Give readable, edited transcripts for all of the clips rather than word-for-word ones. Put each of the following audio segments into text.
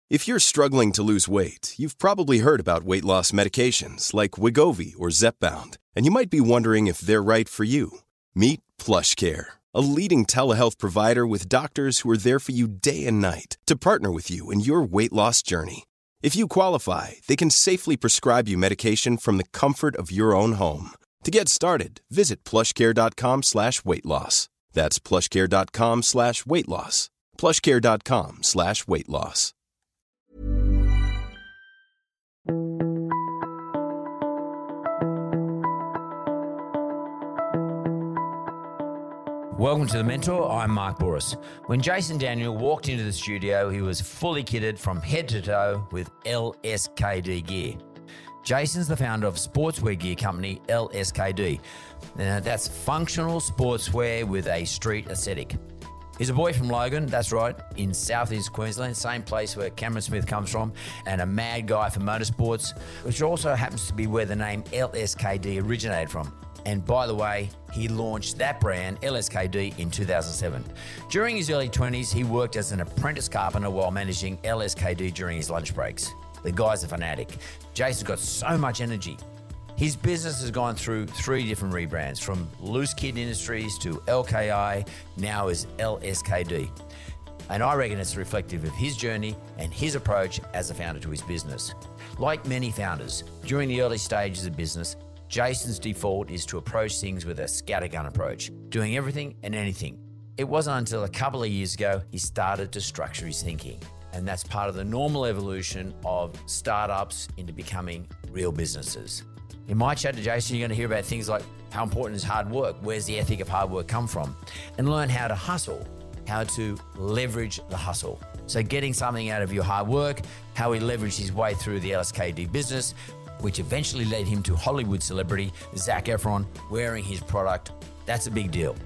If you're struggling to lose weight, you've probably heard about weight loss medications like Wegovy or Zepbound, and you might be wondering if they're right for you. Meet PlushCare, a leading telehealth provider with doctors who are there for you day and night to partner with you in your weight loss journey. If you qualify, they can safely prescribe you medication from the comfort of your own home. To get started, visit plushcare.com/weightloss. That's plushcare.com/weightloss. plushcare.com/weightloss. Welcome to The Mentor. I'm Mark Boris. When Jason Daniel walked into the studio, he was fully kitted from head to toe with LSKD gear. Jason's the founder of sportswear gear company LSKD. That's functional sportswear with a street aesthetic. He's a boy from Logan, that's right, in southeast Queensland, same place where Cameron Smith comes from, and a mad guy for motorsports, which also happens to be where the name LSKD originated from. And by the way, he launched that brand, LSKD, in 2007. During his early 20s, he worked as an apprentice carpenter while managing LSKD during his lunch breaks. The guy's a fanatic. Jason's got so much energy. His business has gone through 3 different rebrands, from Loose Kid Industries to LKI, now is LSKD. And I reckon it's reflective of his journey and his approach as a founder to his business. Like many founders, during the early stages of business, Jason's default is to approach things with a scattergun approach, doing everything and anything. It wasn't until a couple of years ago he started to structure his thinking. And that's part of the normal evolution of startups into becoming real businesses. In my chat to Jason, you're going to hear about things like how important is hard work, where's the ethic of hard work come from, and learn how to hustle, how to leverage the hustle. So getting something out of your hard work, how he leveraged his way through the LSKD business, which eventually led him to Hollywood celebrity Zac Efron wearing his product. That's a big deal.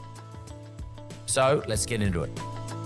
So let's get into it.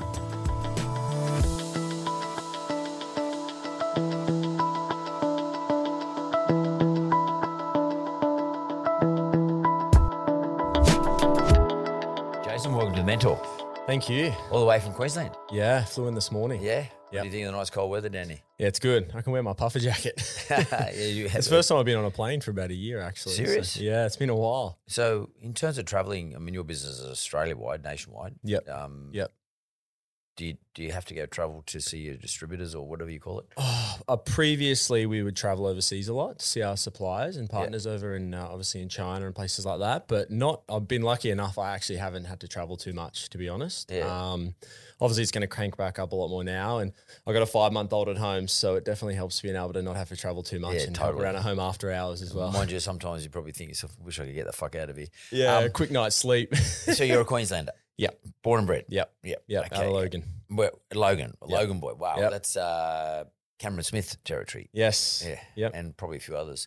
Jason, welcome to The Mentor. Thank you. All the way from Queensland. Yeah, flew in this morning. Yeah? Yep. What do you think of the nice cold weather down here? Yeah, it's good. I can wear my puffer jacket. It's the first time I've been on a plane for about a year, actually. Serious? So, yeah, it's been a while. So in terms of travelling, I mean, your business is Australia-wide, nationwide. Yep. Yep. Do you have to go travel to see your distributors or whatever you call it? Previously, we would travel overseas a lot to see our suppliers and partners over in obviously in China and places like that. But I've been lucky enough. I actually haven't had to travel too much, to be honest. Yeah. Obviously, it's going to crank back up a lot more now, and I've got a 5-month-old at home, so it definitely helps being able to not have to travel too much and help around at home after hours as well. Mind you, sometimes you probably think yourself, "Wish I could get the fuck out of here." Yeah, quick night's sleep. So you're a Queenslander. Yep. Born and bred. Yep. Okay. Out of Logan. Logan Yep. boy. Wow, Yep. that's Cameron Smith territory. Yes. Yeah. Yep. And probably a few others.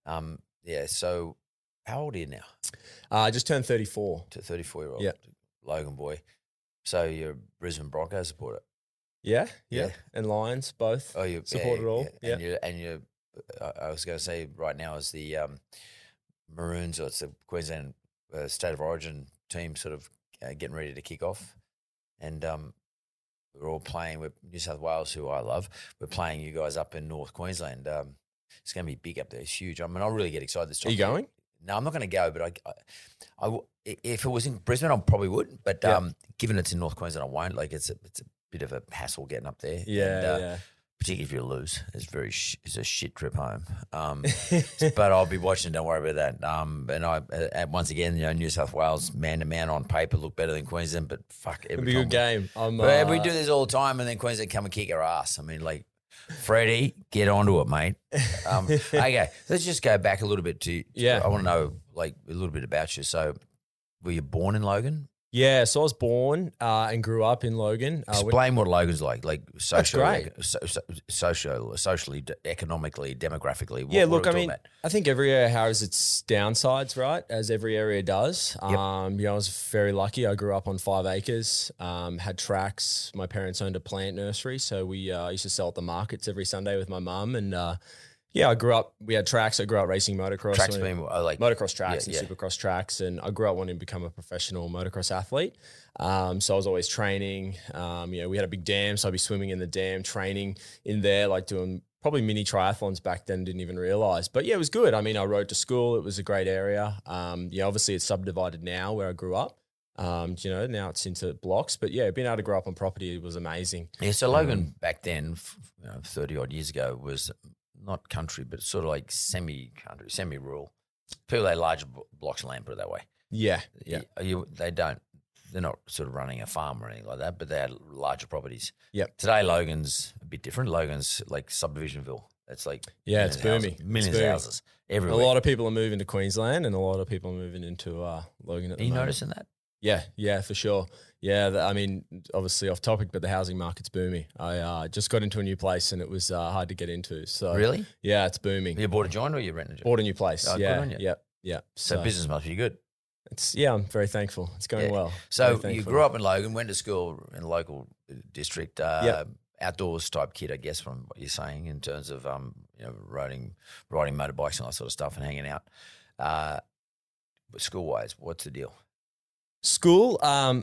So how old are you now? I just turned 34. To 34-year-old. Yep. Logan boy. So you're a Brisbane Broncos supporter. Yeah. Yeah. And Lions, both. Oh, you support it all. Yeah. And you I was going to say right now is the Maroons, or it's the Queensland State of Origin team sort of getting ready to kick off. And we're all playing with New South Wales, who I love. We're playing you guys up in North Queensland. It's going to be big up there. It's huge. I mean, I really get excited this time. Are you going? No, I'm not going to go, but if it was in Brisbane, I probably would. But given it's in North Queensland, I won't. Like it's a bit of a hassle getting up there. Yeah, Particularly if you lose, it's a shit trip home. But I'll be watching. Don't worry about that. And once again, New South Wales man to man on paper look better than Queensland, but fuck, it'll be a good game. We do this all the time, and then Queensland come and kick our ass. I mean, like, Freddie, get onto it, mate. Okay, let's just go back a little bit to. I want to know like a little bit about you. So, were you born in Logan? Yeah, so I was born and grew up in Logan. Explain what Logan's like socially, socially, economically, demographically. I think every area has its downsides, right? As every area does. Yep. I was very lucky. I grew up on 5 acres, had tracks. My parents owned a plant nursery, so we used to sell at the markets every Sunday with my mum, and Yeah, I grew up. We had tracks. I grew up racing motocross. Tracks being like motocross tracks yeah, and supercross tracks, and I grew up wanting to become a professional motocross athlete. So I was always training. We had a big dam, so I'd be swimming in the dam, training in there, like doing probably mini triathlons back then. Didn't even realize, but yeah, it was good. I mean, I rode to school. It was a great area. Obviously it's subdivided now where I grew up. Now it's into blocks, but yeah, being able to grow up on property was amazing. Yeah, so Logan back then, 30 odd years ago, was not country, but sort of like semi-country, semi-rural. People had larger blocks of land, put it that way. Yeah. They're not sort of running a farm or anything like that, but they had larger properties. Yep. Today, Logan's a bit different. Logan's like Subdivisionville. It's like it's booming. Millions of houses everywhere. A lot of people are moving to Queensland, and a lot of people are moving into Logan at the moment. Are you noticing that? Yeah, for sure. Yeah, obviously off topic, but the housing market's booming. I just got into a new place and it was hard to get into. So really? Yeah, it's booming. You bought a joint or you rented a joint? Bought a new place. Oh, yeah, good on you. Yeah. So business must be good. I'm very thankful. It's going well. So you grew up in Logan, went to school in a local district, outdoors type kid, I guess, from what you're saying in terms of riding motorbikes and all that sort of stuff and hanging out. But school-wise, what's the deal? School, I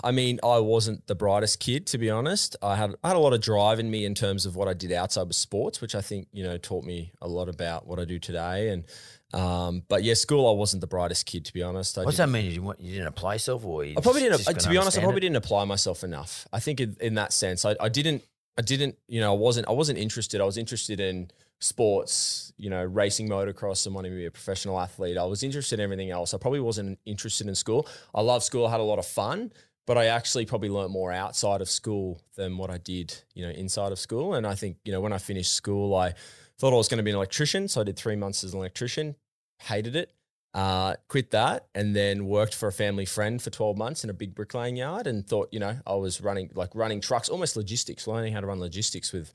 wasn't the brightest kid, to be honest. I had a lot of drive in me in terms of what I did outside of sports, which I think, taught me a lot about what I do today. And but yeah, school, I wasn't the brightest kid, to be honest. What's that mean? You didn't apply yourself, or I probably didn't. To be honest, I probably didn't apply myself enough. I think in that sense, I didn't. I wasn't interested. I was interested in sports, racing motocross and wanting to be a professional athlete. I was interested in everything else. I probably wasn't interested in school. I love school. I had a lot of fun, but I actually probably learned more outside of school than what I did, inside of school. And I think, when I finished school, I thought I was going to be an electrician. So I did 3 months as an electrician, hated it. Quit that and then worked for a family friend for 12 months in a big bricklaying yard and thought, I was running trucks, almost logistics, learning how to run logistics with,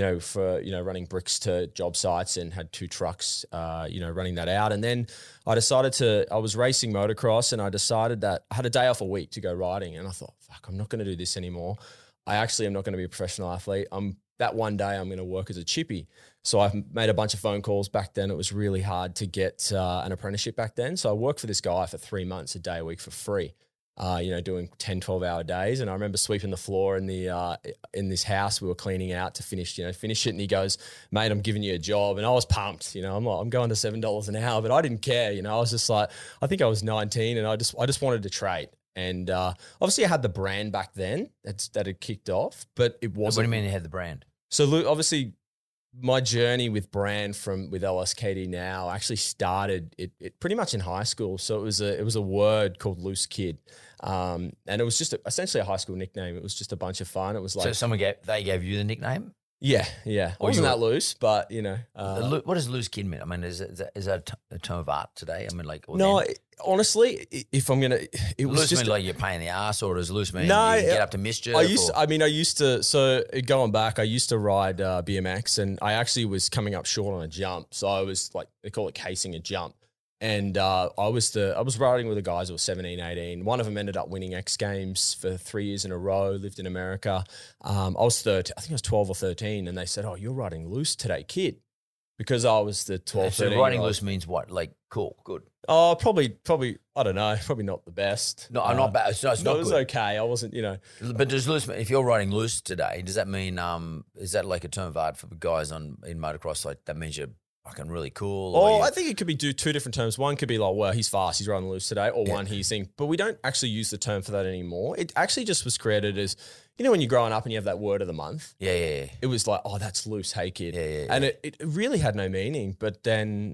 running bricks to job sites and had 2 trucks, running that out. And then I was racing motocross and I decided that I had a day off a week to go riding. And I thought, fuck, I'm not going to do this anymore. I actually am not going to be a professional athlete. That one day I'm going to work as a chippy. So I made a bunch of phone calls back then. It was really hard to get an apprenticeship back then. So I worked for this guy for 3 months, a day a week for free, doing 10, 12-hour days. And I remember sweeping the floor in this house we were cleaning out to finish it. And he goes, mate, I'm giving you a job. And I was pumped, I'm like, I'm going to $7 an hour, but I didn't care. I was just like, I think I was 19 and I just wanted to trade. And obviously I had the brand back then that had kicked off, but it wasn't. What do you mean you had the brand? So obviously my journey with brand with LSKD now actually started it pretty much in high school. So it was a word called Loose Kid. And it was just essentially a high school nickname. It was just a bunch of fun. It was like. So they gave you the nickname? Yeah. I wasn't that loose, but what does loose kid mean? I mean, is that a term of art today? I mean, like honestly, if I'm gonna, it was loose just mean like you're pain in the ass, or does loose mean you get up to mischief? I used to. So going back, I used to ride BMX, and I actually was coming up short on a jump. So I was like, they call it casing a jump. And I was riding with the guys who were 17, 18. One of them ended up winning X Games for 3 years in a row, lived in America. I was 13, I think I was 12 or 13. And they said, oh, you're riding loose today, kid. Because I was the 12, 13. So riding loose means what? Like cool, good? Oh, probably, I don't know. Probably not the best. No, not bad. It's not good. It was okay. I wasn't, But does loose, if you're riding loose today, does that mean, is that like a term of art for guys in motocross? Like that means you're fucking really cool? Oh, I think it could be two different terms. One could be like, well, he's fast, he's riding loose today, or one, he's saying, but we don't actually use the term for that anymore. It actually just was created as, when you're growing up and you have that word of the month. Yeah. It was like, oh, that's loose, hey kid. Yeah. And it really had no meaning. But then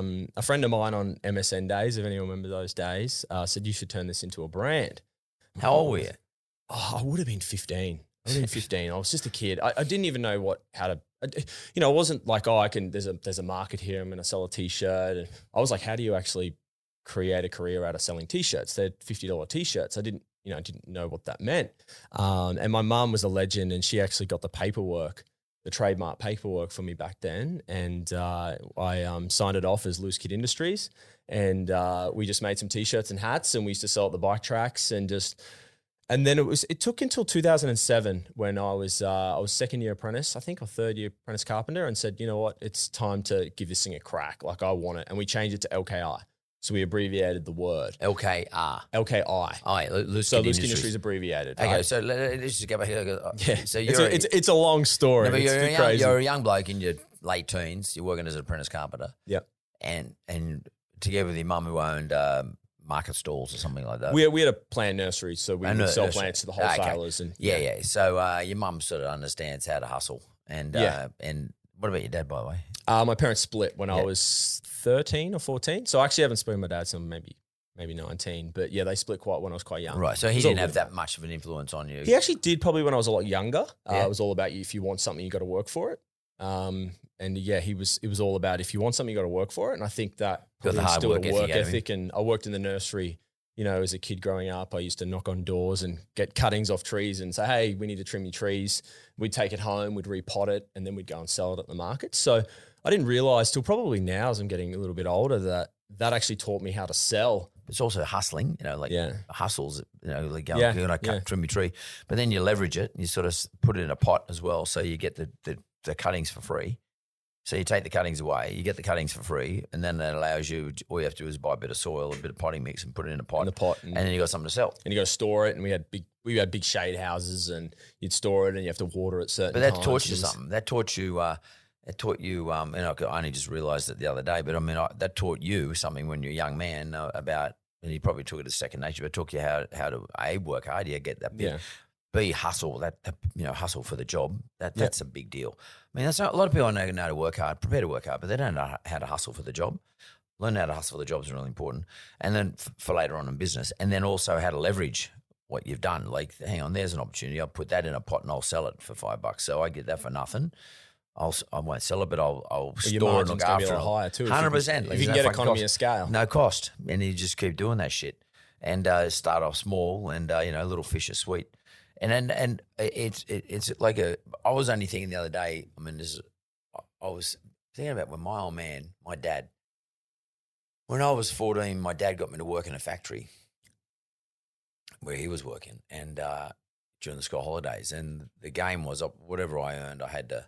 a friend of mine on MSN days, if anyone remembers those days, said you should turn this into a brand. How old were you? Oh, I would have been 15. I was just a kid. I didn't even know how to. It wasn't like, oh, there's a market here, I'm going to sell a t-shirt. And I was like, how do you actually create a career out of selling t-shirts? They're $50 t-shirts. I didn't know what that meant. And my mum was a legend and she actually got the trademark paperwork for me back then. And I signed it off as Loose Kid Industries. And we just made some t-shirts and hats and we used to sell at the bike tracks and And then it took until 2007 when I was second year apprentice, I think, or third year apprentice carpenter, and said, you know what, it's time to give this thing a crack. Like, I want it. And we changed it to LKI. So we abbreviated the word. LKR. LKI. Oh, yeah, so Lusky Industries abbreviated. Okay, right? so let's just go back here. Yeah. So it's a long story. No, but it's you're a young bloke in your late teens. You're working as an apprentice carpenter. Yep. And together with your mum who owned market stalls or something like that. We had a plant nursery, so we would sell plants to the wholesalers. Okay. And yeah. So your mum sort of understands how to hustle. And what about your dad, by the way? My parents split when I was 13 or 14. So I actually haven't spoken to my dad since maybe 19. But yeah, they split when I was quite young. Right. So he didn't have that much of an influence on you. He actually did probably when I was a lot younger. It was all about if you want something, you got to work for it. And yeah, it was all about if you want something, you got to work for it. And I think that instilled a work ethic. And I worked in the nursery, you know, as a kid growing up. I used to knock on doors and get cuttings off trees and say, hey, we need to trim your trees. We'd take it home, we'd repot it, and then we'd go and sell it at the market. So I didn't realize till probably now, as I'm getting a little bit older, that actually taught me how to sell. It's also hustling, you know, like hustles, you know, like trim your tree. But then you leverage it and you sort of put it in a pot as well. So you get the cuttings for free. So you take the cuttings away, you get the cuttings for free, and then that allows you, all you have to do is buy a bit of soil, a bit of potting mix and put it in a pot. And then you got something to sell. And you got to store it, and we had big shade houses, and you'd store it and you have to water it certain times. But that taught you something. That taught you, and I only just realised it the other day, but I mean, that taught you something when you're a young man about, and you probably took it as second nature, but it taught you how to work hard, get that bit. Yeah. B, hustle, hustle for the job. That's a big deal. I mean, a lot of people know how to work hard, prepare to work hard, but they don't know how to hustle for the job. Learn how to hustle for the job is really important. And then for later on in business. And then also how to leverage what you've done. Like, hang on, there's an opportunity. I'll put that in a pot and I'll sell it for $5. So I get that for nothing. I won't sell it, but I'll store it and look after it. Higher too, 100%. If you can get economy of scale. No cost. And you just keep doing that shit. And start off small and, little fish are sweet. And it's like I was only thinking the other day, I mean, I was thinking about when my dad, when I was 14, my dad got me to work in a factory where he was working and during the school holidays. And the game was whatever I earned, I had to,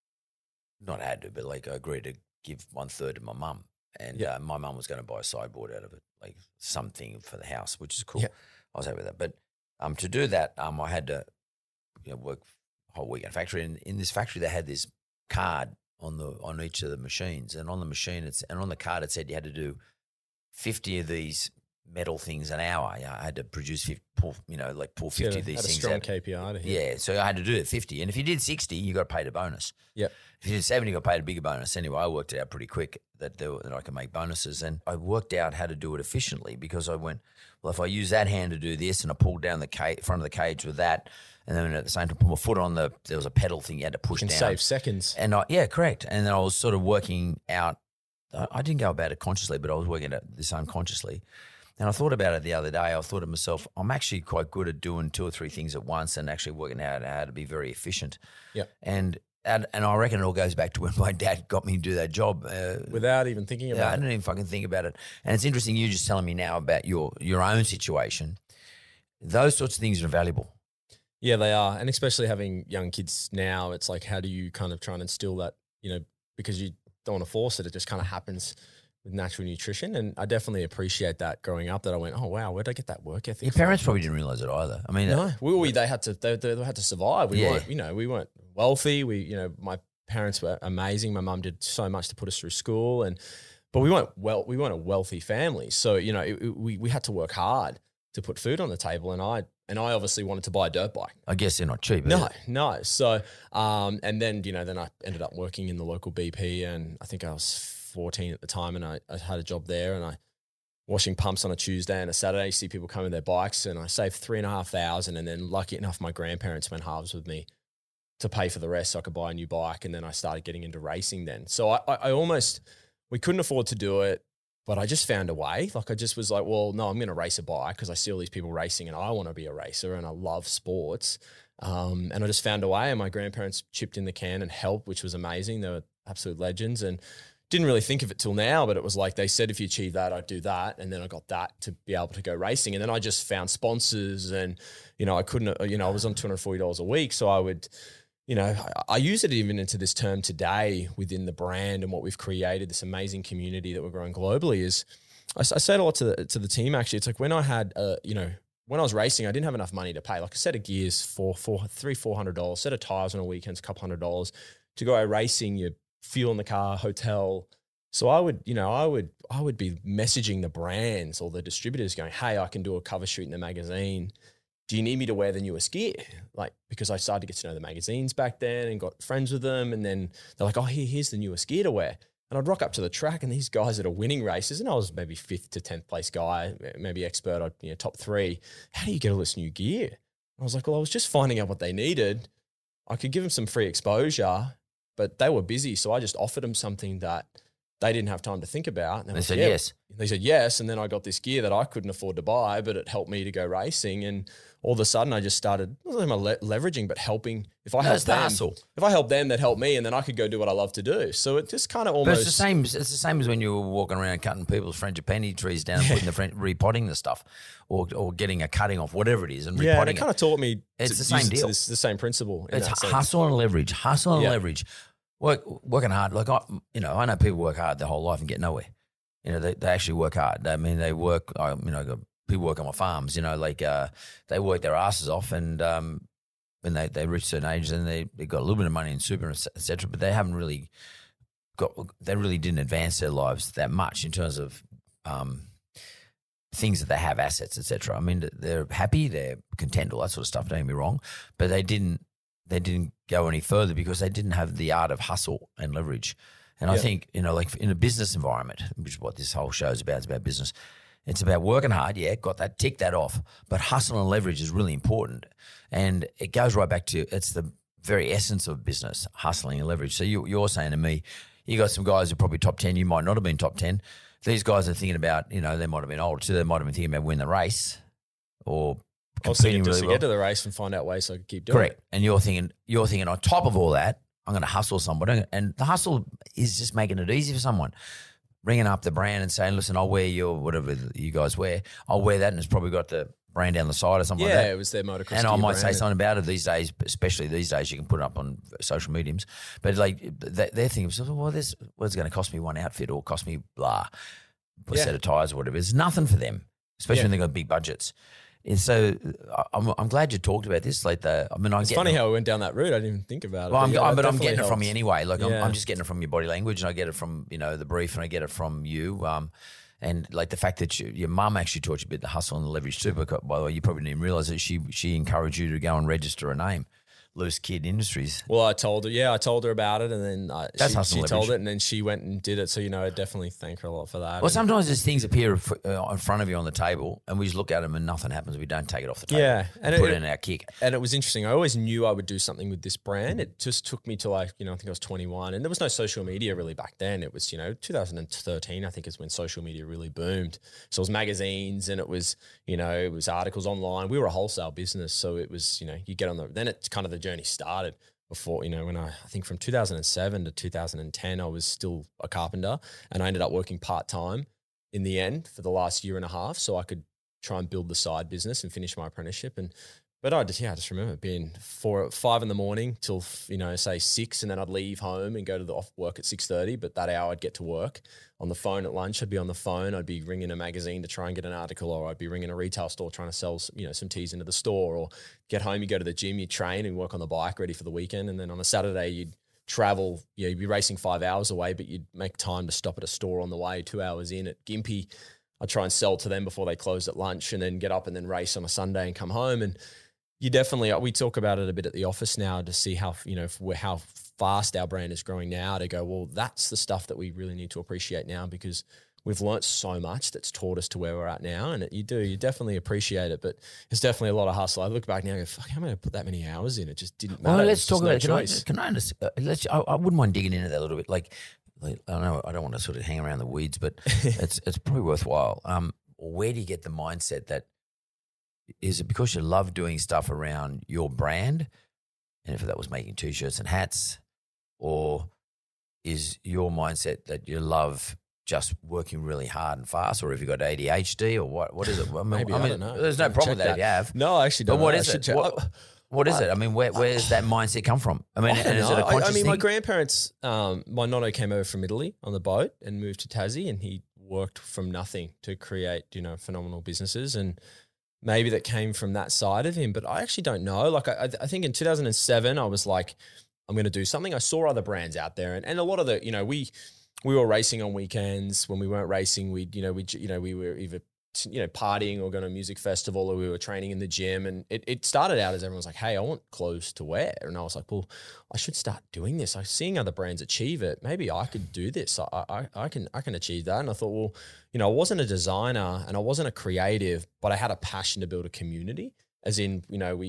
but like I agreed to give 1/3 to my mum. And my mum was going to buy a sideboard out of it, like something for the house, which is cool. Yeah. I was happy with that. But to do that, I had to work a whole week in a factory. And in this factory, they had this card on each of the machines. And on the machine, on the card, it said you had to do 50 of these metal things an hour. I had to produce, pull 50 of these things out. A strong KPI to hit. Yeah, so I had to do it 50. And if you did 60, you got paid a bonus. Yeah. If you did 70, you got paid a bigger bonus. Anyway, I worked it out pretty quick that I could make bonuses. And I worked out how to do it efficiently because I went, well, if I use that hand to do this and I pulled down the front of the cage with that, and then at the same time put my foot on there was a pedal thing you had to push down. Save seconds. And correct. And then I was sort of working out, I didn't go about it consciously, but I was working at this unconsciously. And I thought about it the other day. I thought to myself, I'm actually quite good at doing 2 or 3 things at once and actually working out how to be very efficient. Yeah. And I reckon it all goes back to when my dad got me to do that job. Without even thinking about it. I didn't even fucking think about it. And it's interesting you just telling me now about your own situation. Those sorts of things are valuable. Yeah, they are. And especially having young kids now, it's like, how do you kind of try and instill that, because you don't want to force it. It just kind of happens with natural nutrition. And I definitely appreciate that growing up, that I went, oh, wow, where'd I get that work ethic Your parents probably didn't realize it either. I mean, no, they had to survive. We weren't wealthy. My parents were amazing. My mum did so much to put us through school, but we weren't a wealthy family. So, we had to work hard to put food on the table. And I obviously wanted to buy a dirt bike. I guess they're not cheap. No. So, and then, then I ended up working in the local BP, and I think I was 14 at the time, and I had a job there, and I washing pumps on a Tuesday and a Saturday. You see people come with their bikes, and I saved $3,500, and then lucky enough, my grandparents went halves with me to pay for the rest so I could buy a new bike, and then I started getting into racing then. So we couldn't afford to do it, but I just found a way. Like I just was like, well, no, I'm going to race a bike because I see all these people racing and I want to be a racer and I love sports. And I just found a way, and my grandparents chipped in the can and helped, which was amazing. They were absolute legends, and didn't really think of it till now, but it was like they said, if you achieve that, I'd do that. And then I got that to be able to go racing. And then I just found sponsors and, I couldn't, I was on $240 a week. So I would, I use it even into this term today within the brand and what we've created, this amazing community that we're growing globally is, I say it a lot to the team actually. It's like when I had, when I was racing, I didn't have enough money to pay. Like a set of gears for $400, set of tires on a weekend's $200. To go out racing, you fuel in the car, hotel. So I would be messaging the brands or the distributors going, hey, I can do a cover shoot in the magazine. Do you need me to wear the newest gear? Like, because I started to get to know the magazines back then and got friends with them. And then they're like, oh, here's the newest gear to wear. And I'd rock up to the track and these guys that are winning races, and I was maybe 5th to 10th place guy, maybe expert, top 3. How do you get all this new gear? And I was like, well, I was just finding out what they needed. I could give them some free exposure, but they were busy. So I just offered them something that they didn't have time to think about. And they said yes. They said yes. And then I got this gear that I couldn't afford to buy, but it helped me to go racing. And all of a sudden I just started, not leveraging, but helping. If I help them, that helped me, and then I could go do what I love to do. So it just kind of almost. But it's the same as when you were walking around cutting people's frangipani trees down and putting repotting the stuff or getting a cutting off, whatever it is, and repotting it. Yeah, it kind of taught me it's the same deal. It's the same principle. It's hustle and leverage. Leverage. Working hard. Like I know people work hard their whole life and get nowhere. They actually work hard. I mean, they work. People work on my farms. They work their asses off, and when they reach a certain age, then they got a little bit of money in super, etc. But they haven't really they really didn't advance their lives that much in terms of things that they have, assets, etc. I mean, they're happy, they're content, all that sort of stuff. Don't get me wrong, but they didn't go any further because they didn't have the art of hustle and leverage. And I think, like in a business environment, which is what this whole show is about, it's about business. It's about working hard, got that, tick that off. But hustle and leverage is really important. And it goes right back to, it's the very essence of business, hustling and leverage. So you're saying to me, you got some guys who are probably top 10, you might not have been top 10. These guys are thinking about, they might have been older too, they might have been thinking about winning the race or competing really well. Get to the race and find out ways so I could keep doing it. Correct. And you're thinking on top of all that, I'm going to hustle somebody. And the hustle is just making it easy for someone. Ringing up the brand and saying, listen, I'll wear your, whatever you guys wear. I'll wear that, and it's probably got the brand down the side or something like that. Yeah, it was their motocross. And I might say something about it these days, especially these days you can put it up on social mediums. But like they're thinking, well, it's going to cost me one outfit or cost me blah, a set of tires or whatever. It's nothing for them, especially when they've got big budgets. And so I'm glad you talked about this. It's funny how we went down that route. I didn't even think about it. Well, but I'm getting it from you anyway. Like I'm just getting it from your body language, and I get it from the brief, and I get it from you. And like the fact that your mum actually taught you a bit the hustle and the leverage too. Because, by the way, you probably didn't even realize that she encouraged you to go and register a name. Loose Kid Industries. Well, I told her about it, and then she told it, and then she went and did it. So, I definitely thank her a lot for that. Well, sometimes there's things appear in front of you on the table, and we just look at them and nothing happens. We don't take it off the table. Yeah. And put it in our kick. And it was interesting. I always knew I would do something with this brand. It just took me to I think I was 21, and there was no social media really back then. It was, 2013, I think is when social media really boomed. So it was magazines, and it was, it was articles online. We were a wholesale business. So it was, you get on then it's kind of the journey started. Before, when I think from 2007 to 2010, I was still a carpenter, and I ended up working part-time in the end for the last year and a half so I could try and build the side business and finish my apprenticeship. But I just remember being 5 in the morning till, say 6, and then I'd leave home and go to the off work at 6:30. But that hour I'd get to work on the phone at lunch. I'd be on the phone. I'd be ringing a magazine to try and get an article, or I'd be ringing a retail store trying to sell, some teas into the store, or get home, you go to the gym, you train and work on the bike ready for the weekend. And then on a Saturday, you'd travel, you'd be racing 5 hours away, but you'd make time to stop at a store on the way, 2 hours in at Gympie. I'd try and sell to them before they closed at lunch, and then get up and then race on a Sunday and come home. And you definitely, we talk about it a bit at the office now to see how, how fast our brand is growing now, to go, well, that's the stuff that we really need to appreciate now, because we've learnt so much that's taught us to where we're at now. And you definitely appreciate it, but it's definitely a lot of hustle. I look back now and go, fuck, how am I going to put that many hours in? It just didn't matter. Well, let's talk about it. Can I understand? I wouldn't mind digging into that a little bit. Like, I don't want to sort of hang around the weeds, but it's probably worthwhile. Where do you get the mindset that, is it because you love doing stuff around your brand, and if that was making T-shirts and hats, or is your mindset that you love just working really hard and fast, or have you got ADHD, or what is it? I mean, I don't know. There's no problem with that if you have. No, I actually don't. But what know. is it? What is it? I mean, where does that mindset come from? I mean, and is it a conscious thing? my grandparents, my nonno came over from Italy on the boat and moved to Tassie, and he worked from nothing to create, phenomenal businesses. And maybe that came from that side of him, but I actually don't know. Like I think in 2007, I was like, I'm going to do something. I saw other brands out there, and a lot of the, we were racing on weekends. When we weren't racing, we were either partying or going to a music festival, or we were training in the gym. And it started out as everyone was like, hey, I want clothes to wear. And I was like, well, I should start doing this. I'm seeing other brands achieve it. Maybe I could do this. I can achieve that. And I thought, well, I wasn't a designer and I wasn't a creative, but I had a passion to build a community. As in,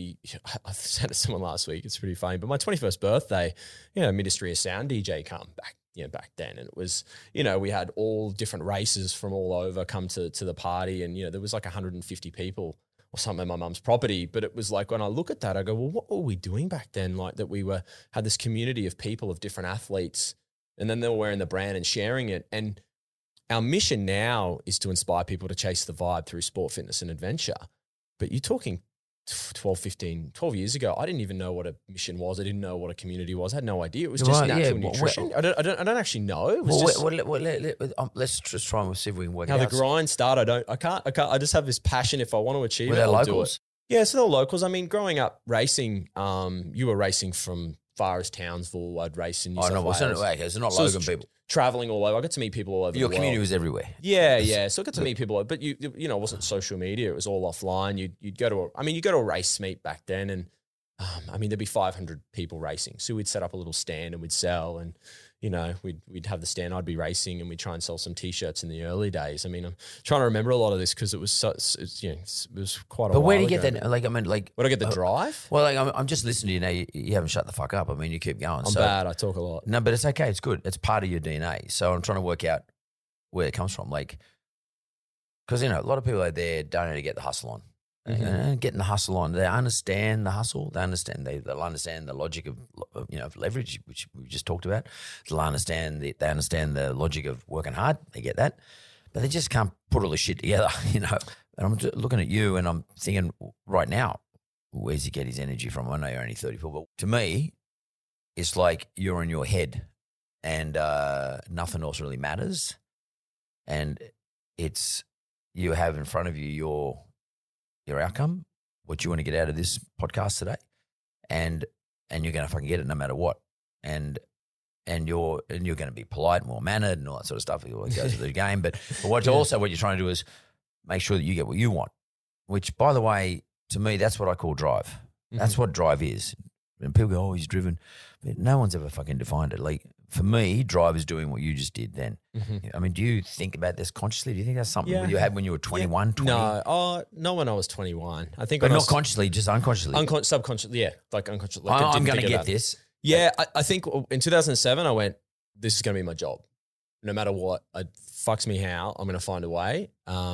I said to someone last week, it's pretty funny, but my 21st birthday, Ministry of Sound DJ come back then. And it was, we had all different races from all over come to the party. And, there was like 150 people or something at my mum's property. But it was like, when I look at that, I go, well, what were we doing back then? Like that we had this community of people, of different athletes, and then they were wearing the brand and sharing it. And our mission now is to inspire people to chase the vibe through sport, fitness, and adventure. But you're talking 12 years ago, I didn't even know what a mission was. I didn't know what a community was. I had no idea. It was just natural nutrition. I don't actually know. It was let's just try and see if we can work out. How the grind started. I can't. I just have this passion. If I want to achieve it, I'll do it. Yeah, so they're locals. I mean, growing up racing, you were racing from far as Townsville. I'd race in New South Wales. It's not Logan people. Traveling all over. I got to meet people all over the world. Your community was everywhere. Yeah. So I got to meet people, but it wasn't social media. It was all offline. You'd go to a race meet back then, and there'd be 500 people racing. So we'd set up a little stand and we'd sell, and we'd have the stand. I'd be racing, and we'd try and sell some T-shirts in the early days. I mean, I'm trying to remember a lot of this because it was it was quite a while. But where do you ago. get that? Where do I get the drive? Well, I'm just listening to you now. You haven't shut the fuck up. I mean, you keep going. I'm bad. I talk a lot. No, but it's okay. It's good. It's part of your DNA. So I'm trying to work out where it comes from. Because a lot of people out there don't know to get the hustle on. Mm-hmm. Getting the hustle on. They understand the hustle. They'll understand the logic of leverage, which we just talked about. They understand the logic of working hard. They get that, but they just can't put all this shit together. And I'm just looking at you, and I'm thinking right now, where's he get his energy from? I know you're only 34, but to me, it's like you're in your head, and nothing else really matters. And it's you have in front of you your outcome, what you want to get out of this podcast today, and you're going to fucking get it no matter what, and you're going to be polite and well mannered and all that sort of stuff. It goes with the game, but what you're trying to do is make sure that you get what you want. Which, by the way, to me, that's what I call drive. Mm-hmm. That's what drive is. And people go, "Oh, he's driven," but no one's ever fucking defined it. Like for me, drive is doing what you just did. Then, I mean, do you think about this consciously? Do you think that's something you had when you were 21, 20? No, not when I was 21. I think, but not consciously, just unconsciously, subconsciously. Yeah, like unconsciously. Like I'm going to get this. Yeah, I think in 2007, I went, "This is going to be my job, no matter what. It fucks me how I'm going to find a way."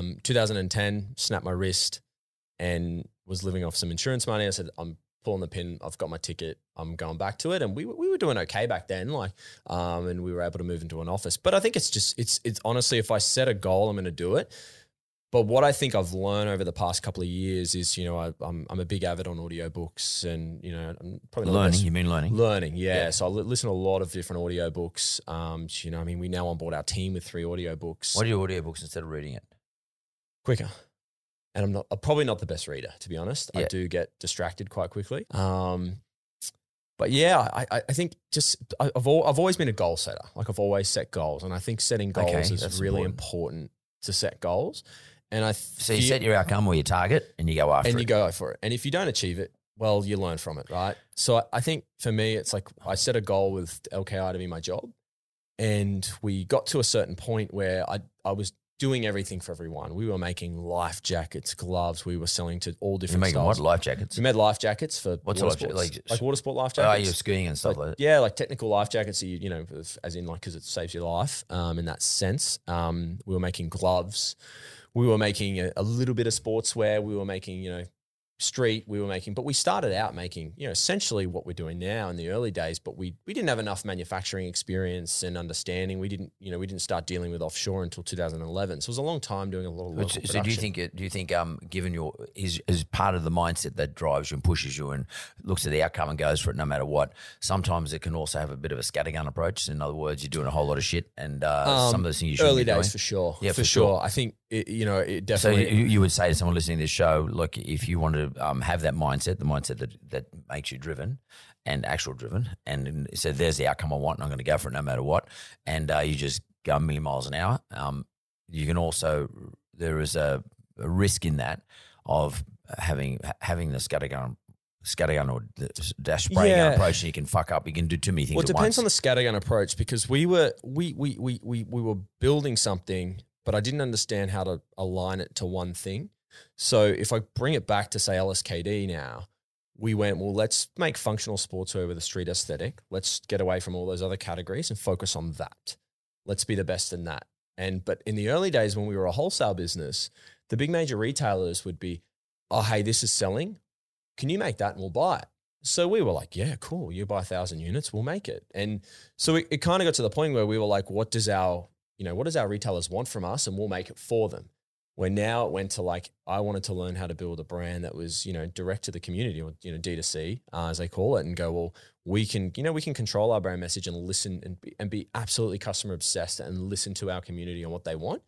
2010, snapped my wrist, and was living off some insurance money. I said, "I'm pulling the pin. I've got my ticket. I'm going back to it." And we were doing okay back then, and we were able to move into an office. But I think it's honestly, if I set a goal, I'm going to do it. But what I think I've learned over the past couple of years is, I'm a big avid on audiobooks, and I'm probably not learning. You mean learning? Learning, yeah. So I listen to a lot of different audiobooks. We now onboard our team with 3 audiobooks. What are your audiobooks instead of reading it? Quicker. And I'm probably not the best reader, to be honest. Yeah. I do get distracted quite quickly. But yeah, I think I've always been a goal setter. Like I've always set goals, and I think setting goals is really important to set goals. And you set your outcome or your target, and you go after it. And you go for it. And if you don't achieve it, well, you learn from it, right? So I think for me, it's like I set a goal with LKI to be my job, and we got to a certain point where I was doing everything for everyone. We were making life jackets, gloves. We were selling to all different styles. You're making what, life jackets? We made life jackets for what's water life sports. Like water sport life jackets. Oh, you're skiing and stuff like that. Yeah, like technical life jackets, so as in because it saves your life in that sense. We were making gloves. We were making a little bit of sportswear. We were making, street we were making, but we started out making, essentially what we're doing now in the early days, but we didn't have enough manufacturing experience and understanding. We didn't start dealing with offshore until 2011. So it was a long time doing a lot of local production. So do you think given is part of the mindset that drives you and pushes you and looks at the outcome and goes for it no matter what, sometimes it can also have a bit of a scattergun approach. In other words, you're doing a whole lot of shit and some of those things you shouldn't be doing. Early days for sure. Yeah, for sure. I think, it definitely. So you would say to someone listening to this show, look, if you want to have that mindset, the mindset that makes you driven and actual driven, and so there's the outcome I want and I'm going to go for it no matter what, and you just go a million miles an hour, you can also, there is a risk in that of having the scattergun or the dash spraying gun approach, and you can fuck up. You can do too many things. Well, it depends on the scattergun approach, because we were building something, but I didn't understand how to align it to one thing. So if I bring it back to, say, LSKD now, we went, well, let's make functional sportswear with a street aesthetic. Let's get away from all those other categories and focus on that. Let's be the best in that. But in the early days when we were a wholesale business, the big major retailers would be, oh, hey, this is selling. Can you make that and we'll buy it? So we were like, yeah, cool. You buy 1,000 units, we'll make it. And so it kind of got to the point where we were like, what does our retailers want from us? And we'll make it for them. Where now it went to like, I wanted to learn how to build a brand that was, direct to the community, or, D2C, as they call it, and go, well, we can control our brand message and listen and be absolutely customer obsessed and listen to our community and what they want.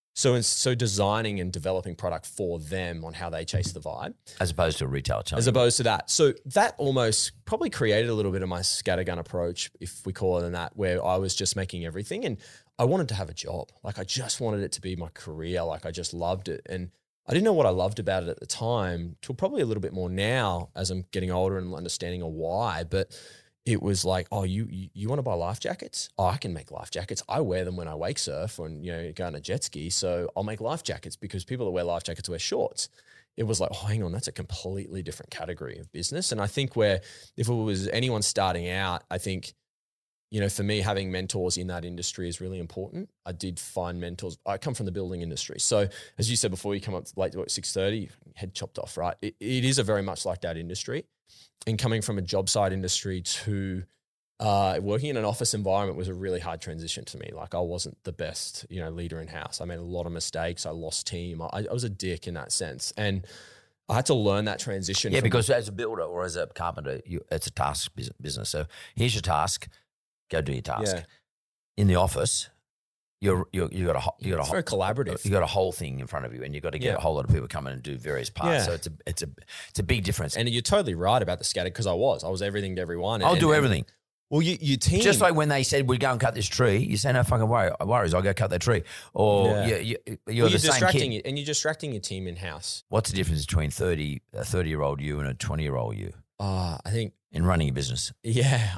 So designing and developing product for them on how they chase the vibe. As opposed to a retail channel. As opposed to that. So that almost probably created a little bit of my scattergun approach, if we call it that, where I was just making everything. And I wanted to have a job. Like I just wanted it to be my career. Like I just loved it. And I didn't know what I loved about it at the time, till probably a little bit more now as I'm getting older and understanding a why. But it was like, oh, you want to buy life jackets? Oh, I can make life jackets. I wear them when I wake surf and, go on a jet ski. So I'll make life jackets, because people that wear life jackets wear shorts. It was like, oh, hang on, that's a completely different category of business. And I think if it was anyone starting out, I think, for me, having mentors in that industry is really important. I did find mentors. I come from the building industry. So as you said before, you come up late to 6:30, head chopped off, right? It is a very much like that industry. And coming from a job site industry to working in an office environment was a really hard transition to me. Like I wasn't the best, leader in house. I made a lot of mistakes. I lost team. I was a dick in that sense. And I had to learn that transition. Yeah, because as a builder or as a carpenter, it's a task business. So here's your task. Go do your task. Yeah. In the office, you got a it's very collaborative. You got a whole thing in front of you, and you got to get a whole lot of people come in and do various parts. Yeah. So it's a big difference. And you're totally right about the scatter, because I was everything to everyone. I'll do everything. Well, you team, just like when they said we'd go and cut this tree, you say no fucking worries, I'll go cut that tree. Or you're the same kid. And you're distracting your team in house. What's the difference between a 30-year-old you and a 20-year-old you? I think in running a business. Yeah.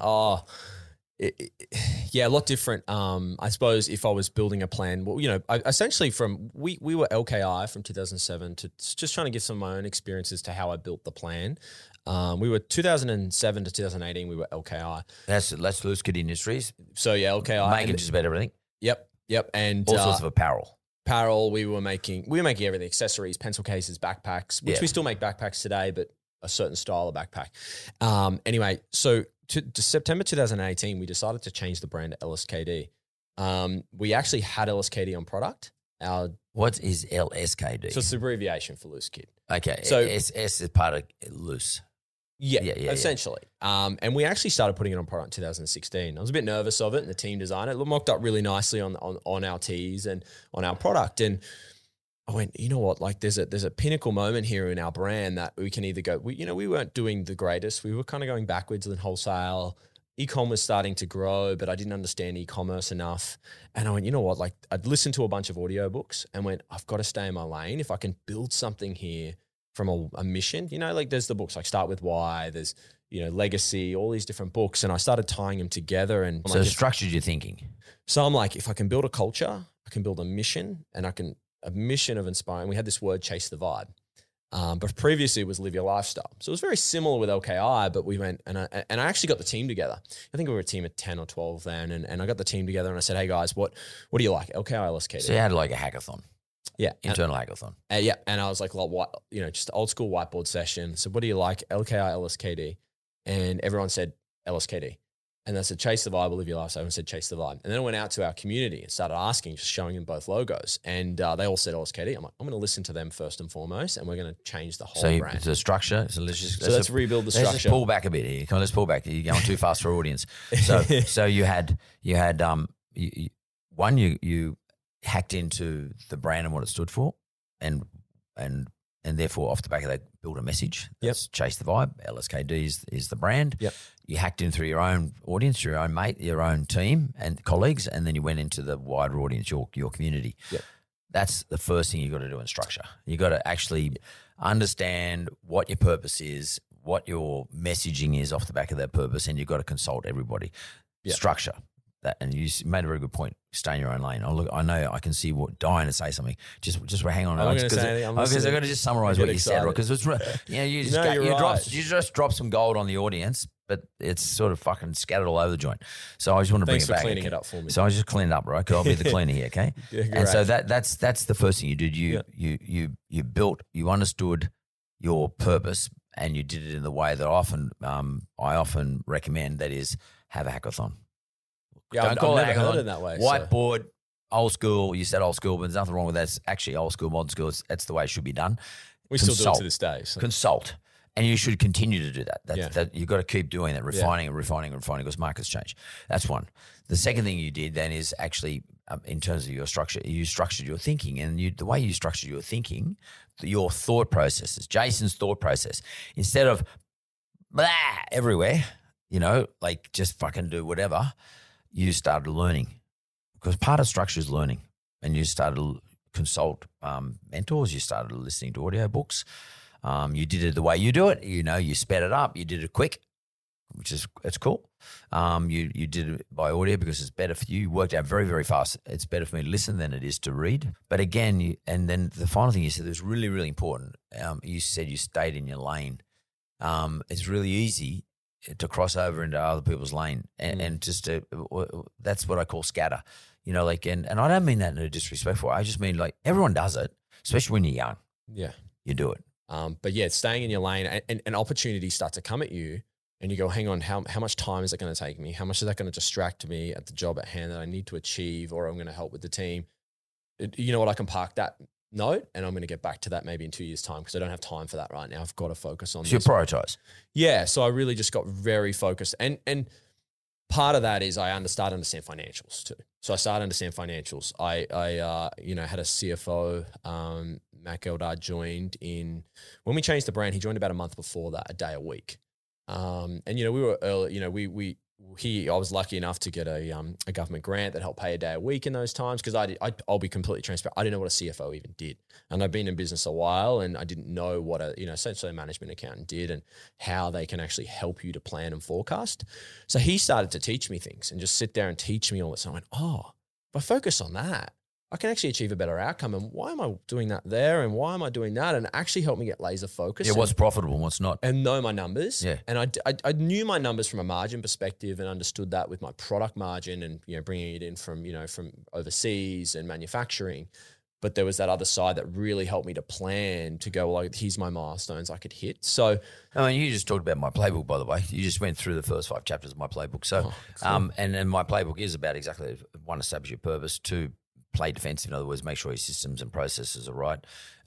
A lot different. I suppose if I was building a plan, well, essentially we were LKI from 2007 to just trying to give some of my own experiences to how I built the plan. We were 2007 to 2018. We were LKI. That's Loose Kid Industries. So yeah, LKI making just about everything. Yep. And all sorts of apparel. We were making everything: accessories, pencil cases, backpacks, which we still make backpacks today, but a certain style of backpack. Anyway, so to September 2018, we decided to change the brand to LSKD. We actually had LSKD on product. What is LSKD? So it's the abbreviation for Loose Kid. Okay. So S is part of loose. Yeah, essentially. And we actually started putting it on product in 2016. I was a bit nervous of it, and the team designed it. It mocked up really nicely on our tees and on our product. And I went, you know what? Like there's a pinnacle moment here in our brand that we can either go. We weren't doing the greatest. We were kind of going backwards in wholesale. E-com was starting to grow, but I didn't understand e-commerce enough. And I went, you know what? Like I'd listened to a bunch of audiobooks and went, I've got to stay in my lane. If I can build something here from a mission, like there's the books like Start With Why, there's, Legacy, all these different books. And I started tying them together. And so structured your thinking. So I'm like, if I can build a culture, I can build a mission, and a mission of inspiring. We had this word, chase the vibe. But previously it was live your lifestyle. So it was very similar with LKI, but we went and I actually got the team together. I think we were a team of 10 or 12 then. And I got the team together and I said, hey guys, what do you like? LKI, LSKD? So you had like a hackathon. Yeah. Internal hackathon. Yeah. And I was like, what, just old school whiteboard session. So what do you like? LKI, LSKD. And everyone said LSKD. And I said, chase the vibe, live your life. So everyone said, chase the vibe. And then I went out to our community and started asking, just showing them both logos. And they all said LSKD. I'm like, I'm going to listen to them first and foremost, and we're going to change the whole brand. It's a structure. So let's rebuild the structure. Let's just pull back a bit here. Let's pull back. You're going too fast for our audience. So you hacked into the brand and what it stood for, and therefore off the back of that build a message. That's chase the vibe. LSKD is the brand. Yep. You hacked in through your own audience, your own mate, your own team and colleagues, and then you went into the wider audience, your community. Yep. That's the first thing you've got to do in structure. You've got to actually understand what your purpose is, what your messaging is off the back of that purpose, and you've got to consult everybody. Yep. Structure. That, and you made a very good point. Stay in your own lane. I know I can see what dying to say something. Just hang on. I'm going to say anything. Because I've got to just summarize what you said, right? Because it's you just drop some gold on the audience, but it's sort of fucking scattered all over the joint. So I just want to bring it back. Thanks for cleaning it up for me. So I just cleaned it up, right? Because I'll be the cleaner here, okay? And so that's the first thing you did. You built, you understood your purpose, and you did it in the way that I often recommend. That is, have a hackathon. Yeah, I've never heard it that way. Whiteboard, old school. You said old school, but there's nothing wrong with that. It's actually old school, modern school. That's the way it should be done. We still do it to this day. So. Consult. And you should continue to do that. That you've got to keep doing that, refining because markets change. That's one. The second thing you did then is actually, in terms of your structure, you structured your thinking. And the way you structured your thinking, your thought processes, Jason's thought process, instead of blah everywhere, like just fucking do whatever, you started learning, because part of structure is learning, and you started to consult mentors. You started listening to audio books. You did it the way you do it. You sped it up. You did it quick, it's cool. You did it by audio because it's better for you. You worked out very, very fast. It's better for me to listen than it is to read. But again, and then the final thing you said was really, really important. You said you stayed in your lane. It's really easy to cross over into other people's lane and just to, that's what I call scatter, and I don't mean that in a disrespectful way. I just mean like everyone does it, especially when you're young. Yeah. You do it. But yeah, staying in your lane and opportunities start to come at you and you go, hang on, how much time is it going to take me? How much is that going to distract me at the job at hand that I need to achieve, or I'm going to help with the team? You know what? I can park that note and I'm going to get back to that maybe in 2 years' time, because I don't have time for that right now. I've got to focus on this. So you prioritize. Yeah. So I really just got very focused. And part of that is I started to understand financials too. So I started to understand financials. I had a CFO, Matt Geldard, joined when we changed the brand. He joined about a month before that, a day a week. And we were early, I was lucky enough to get a government grant that helped pay a day a week in those times, because I'll be completely transparent. I didn't know what a CFO even did. And I've been in business a while, and I didn't know what essentially a management accountant did and how they can actually help you to plan and forecast. So he started to teach me things and just sit there and teach me all this. And I went, if I focus on that, I can actually achieve a better outcome. And why am I doing that there? And why am I doing that? And it actually helped me get laser focused. Yeah, what's profitable and what's not. And know my numbers. Yeah. And I knew my numbers from a margin perspective and understood that with my product margin and, bringing it in from overseas and manufacturing. But there was that other side that really helped me to plan, to go, like, here's my milestones I could hit. So, you just talked about my playbook, by the way. You just went through the first 5 chapters of my playbook. So, and my playbook is about exactly 1, establish your purpose, 2, play defensive. In other words, make sure your systems and processes are right.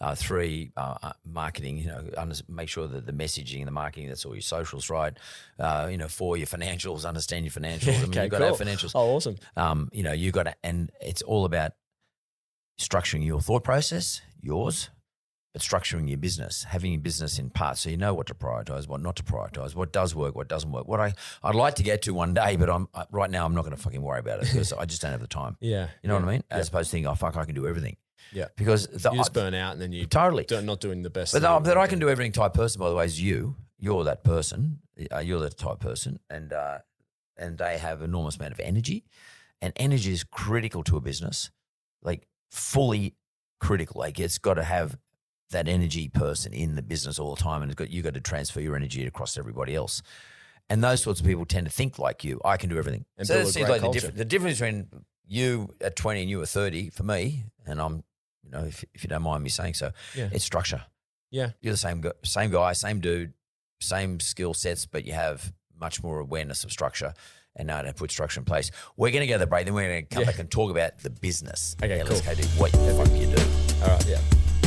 3, marketing, make sure that the messaging and the marketing, that's all your socials right. 4, your financials, understand your financials. Okay, you've got to have financials. Oh, awesome. You got to, and it's all about structuring your thought process, yours, but structuring your business, having your business in parts so you know what to prioritize, what not to prioritize, what does work, what doesn't work. What I'd like to get to one day, but right now I'm not going to fucking worry about it because I just don't have the time. Yeah. You know what I mean? As opposed to thinking, I can do everything. Yeah. Because you just burn out and then you totally not doing the best. But that I can do everything type person, by the way, is you. You're that person. You're that type person. And they have an enormous amount of energy. And energy is critical to a business, like fully critical. Like it's got to have that energy person in the business all the time, and you got to transfer your energy across to everybody else. And those sorts of people tend to think like you. I can do everything. And so build that a seems great like culture. the difference between you at 20 and you at 30 for me, and I'm know, if you don't mind me saying so. Yeah. It's structure. Yeah. You're the same guy, same dude, same skill sets, but you have much more awareness of structure and know how to put structure in place. We're going to go to the break, then we're going to come back and talk about the business. Okay, cool. LSKD, what the fuck you do. All right, yeah.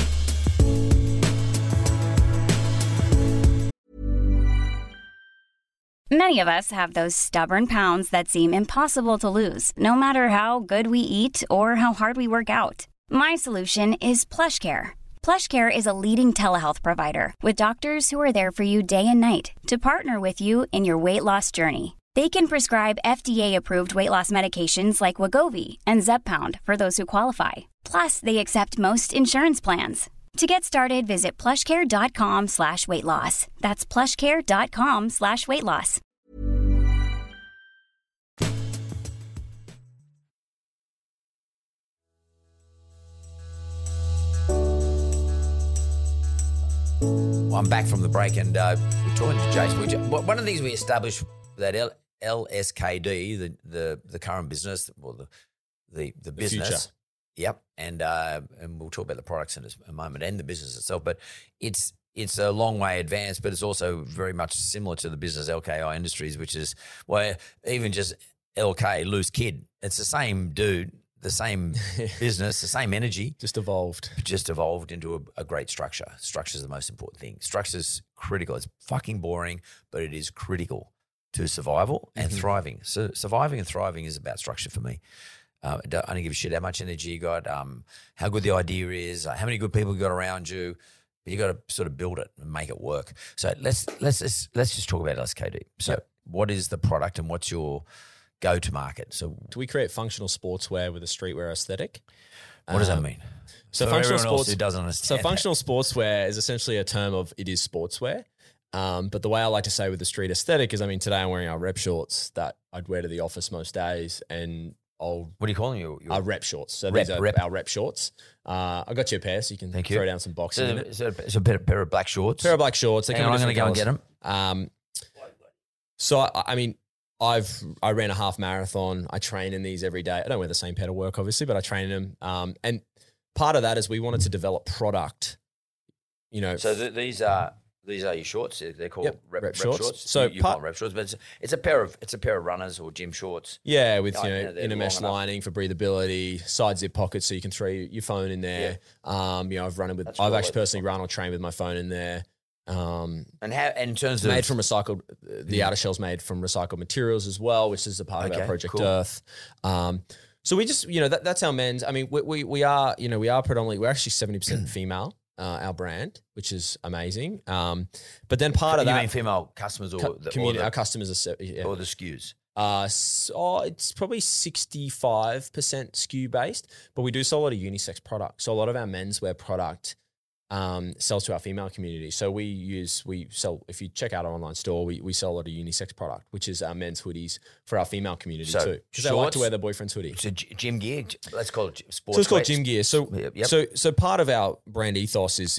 Many of us have those stubborn pounds that seem impossible to lose, no matter how good we eat or how hard we work out. My solution is PlushCare. PlushCare is a leading telehealth provider with doctors who are there for you day and night to partner with you in your weight loss journey. They can prescribe FDA-approved weight loss medications like Wegovy and Zepbound for those who qualify. Plus, they accept most insurance plans. To get started, visit plushcare.com/weightloss. That's plushcare.com/weightloss. Well, I'm back from the break and we're talking to Jason. One of the things we established that LSKD, the current business, well, the business. future. Yep. And we'll talk about the products in a moment and the business itself. But it's a long way advanced, but it's also very much similar to the business LKI Industries, which is, well, even just LK, loose kid. It's the same dude, the same business, the same energy. Just evolved into a great structure. Structure is the most important thing. Structure is critical. It's fucking boring, but it is critical to survival and thriving. So surviving and thriving is about structure for me. I don't give a shit how much energy you got, how good the idea is, how many good people you got around you. But you got to sort of build it and make it work. So let's just talk about LSKD. So what is the product and what's your go-to market? So Do we create functional sportswear with a streetwear aesthetic? what does that mean? So For functional everyone else sports who doesn't understand. So functional sportswear is essentially a term of it is sportswear. But the way I like to say with the street aesthetic is, I mean, today I'm wearing our rep shorts that I'd wear to the office most days, and what are you calling your our rep shorts. So these are our rep shorts. I got you a pair, so you can throw down some boxing in it. So a pair of black shorts. Pair of black shorts. I'm going to go and get them. So I mean, I ran a half marathon. I train in these every day. I don't wear the same pair to work, obviously, but I train in them. And part of that is we wanted to develop product. You know, So these are your shorts. They're called rep shorts. So you call them rep shorts, but it's a pair of runners or gym shorts. Yeah, with they're inner mesh long enough. lining for breathability, side zip pockets so you can throw your phone in there. I've cool. actually personally run or train with my phone in there. And how in terms of Made from recycled, the outer shell's made from recycled materials as well, which is a part of our Project cool. Earth. So we just, that's our men's. I mean, we are predominantly, we're actually 70% female. Our brand, which is amazing. But then part of that, you mean female customers or our customers are or the SKUs? It's probably 65% SKU based, but we do sell a lot of unisex products. So a lot of our menswear product sells to our female community. So we sell, if you check out our online store, we sell a lot of unisex product, which is our men's hoodies for our female community too. Because they like to wear their boyfriend's hoodie. So gym gear, let's call it sports. So it's called gym gear. So Yep. so part of our brand ethos is,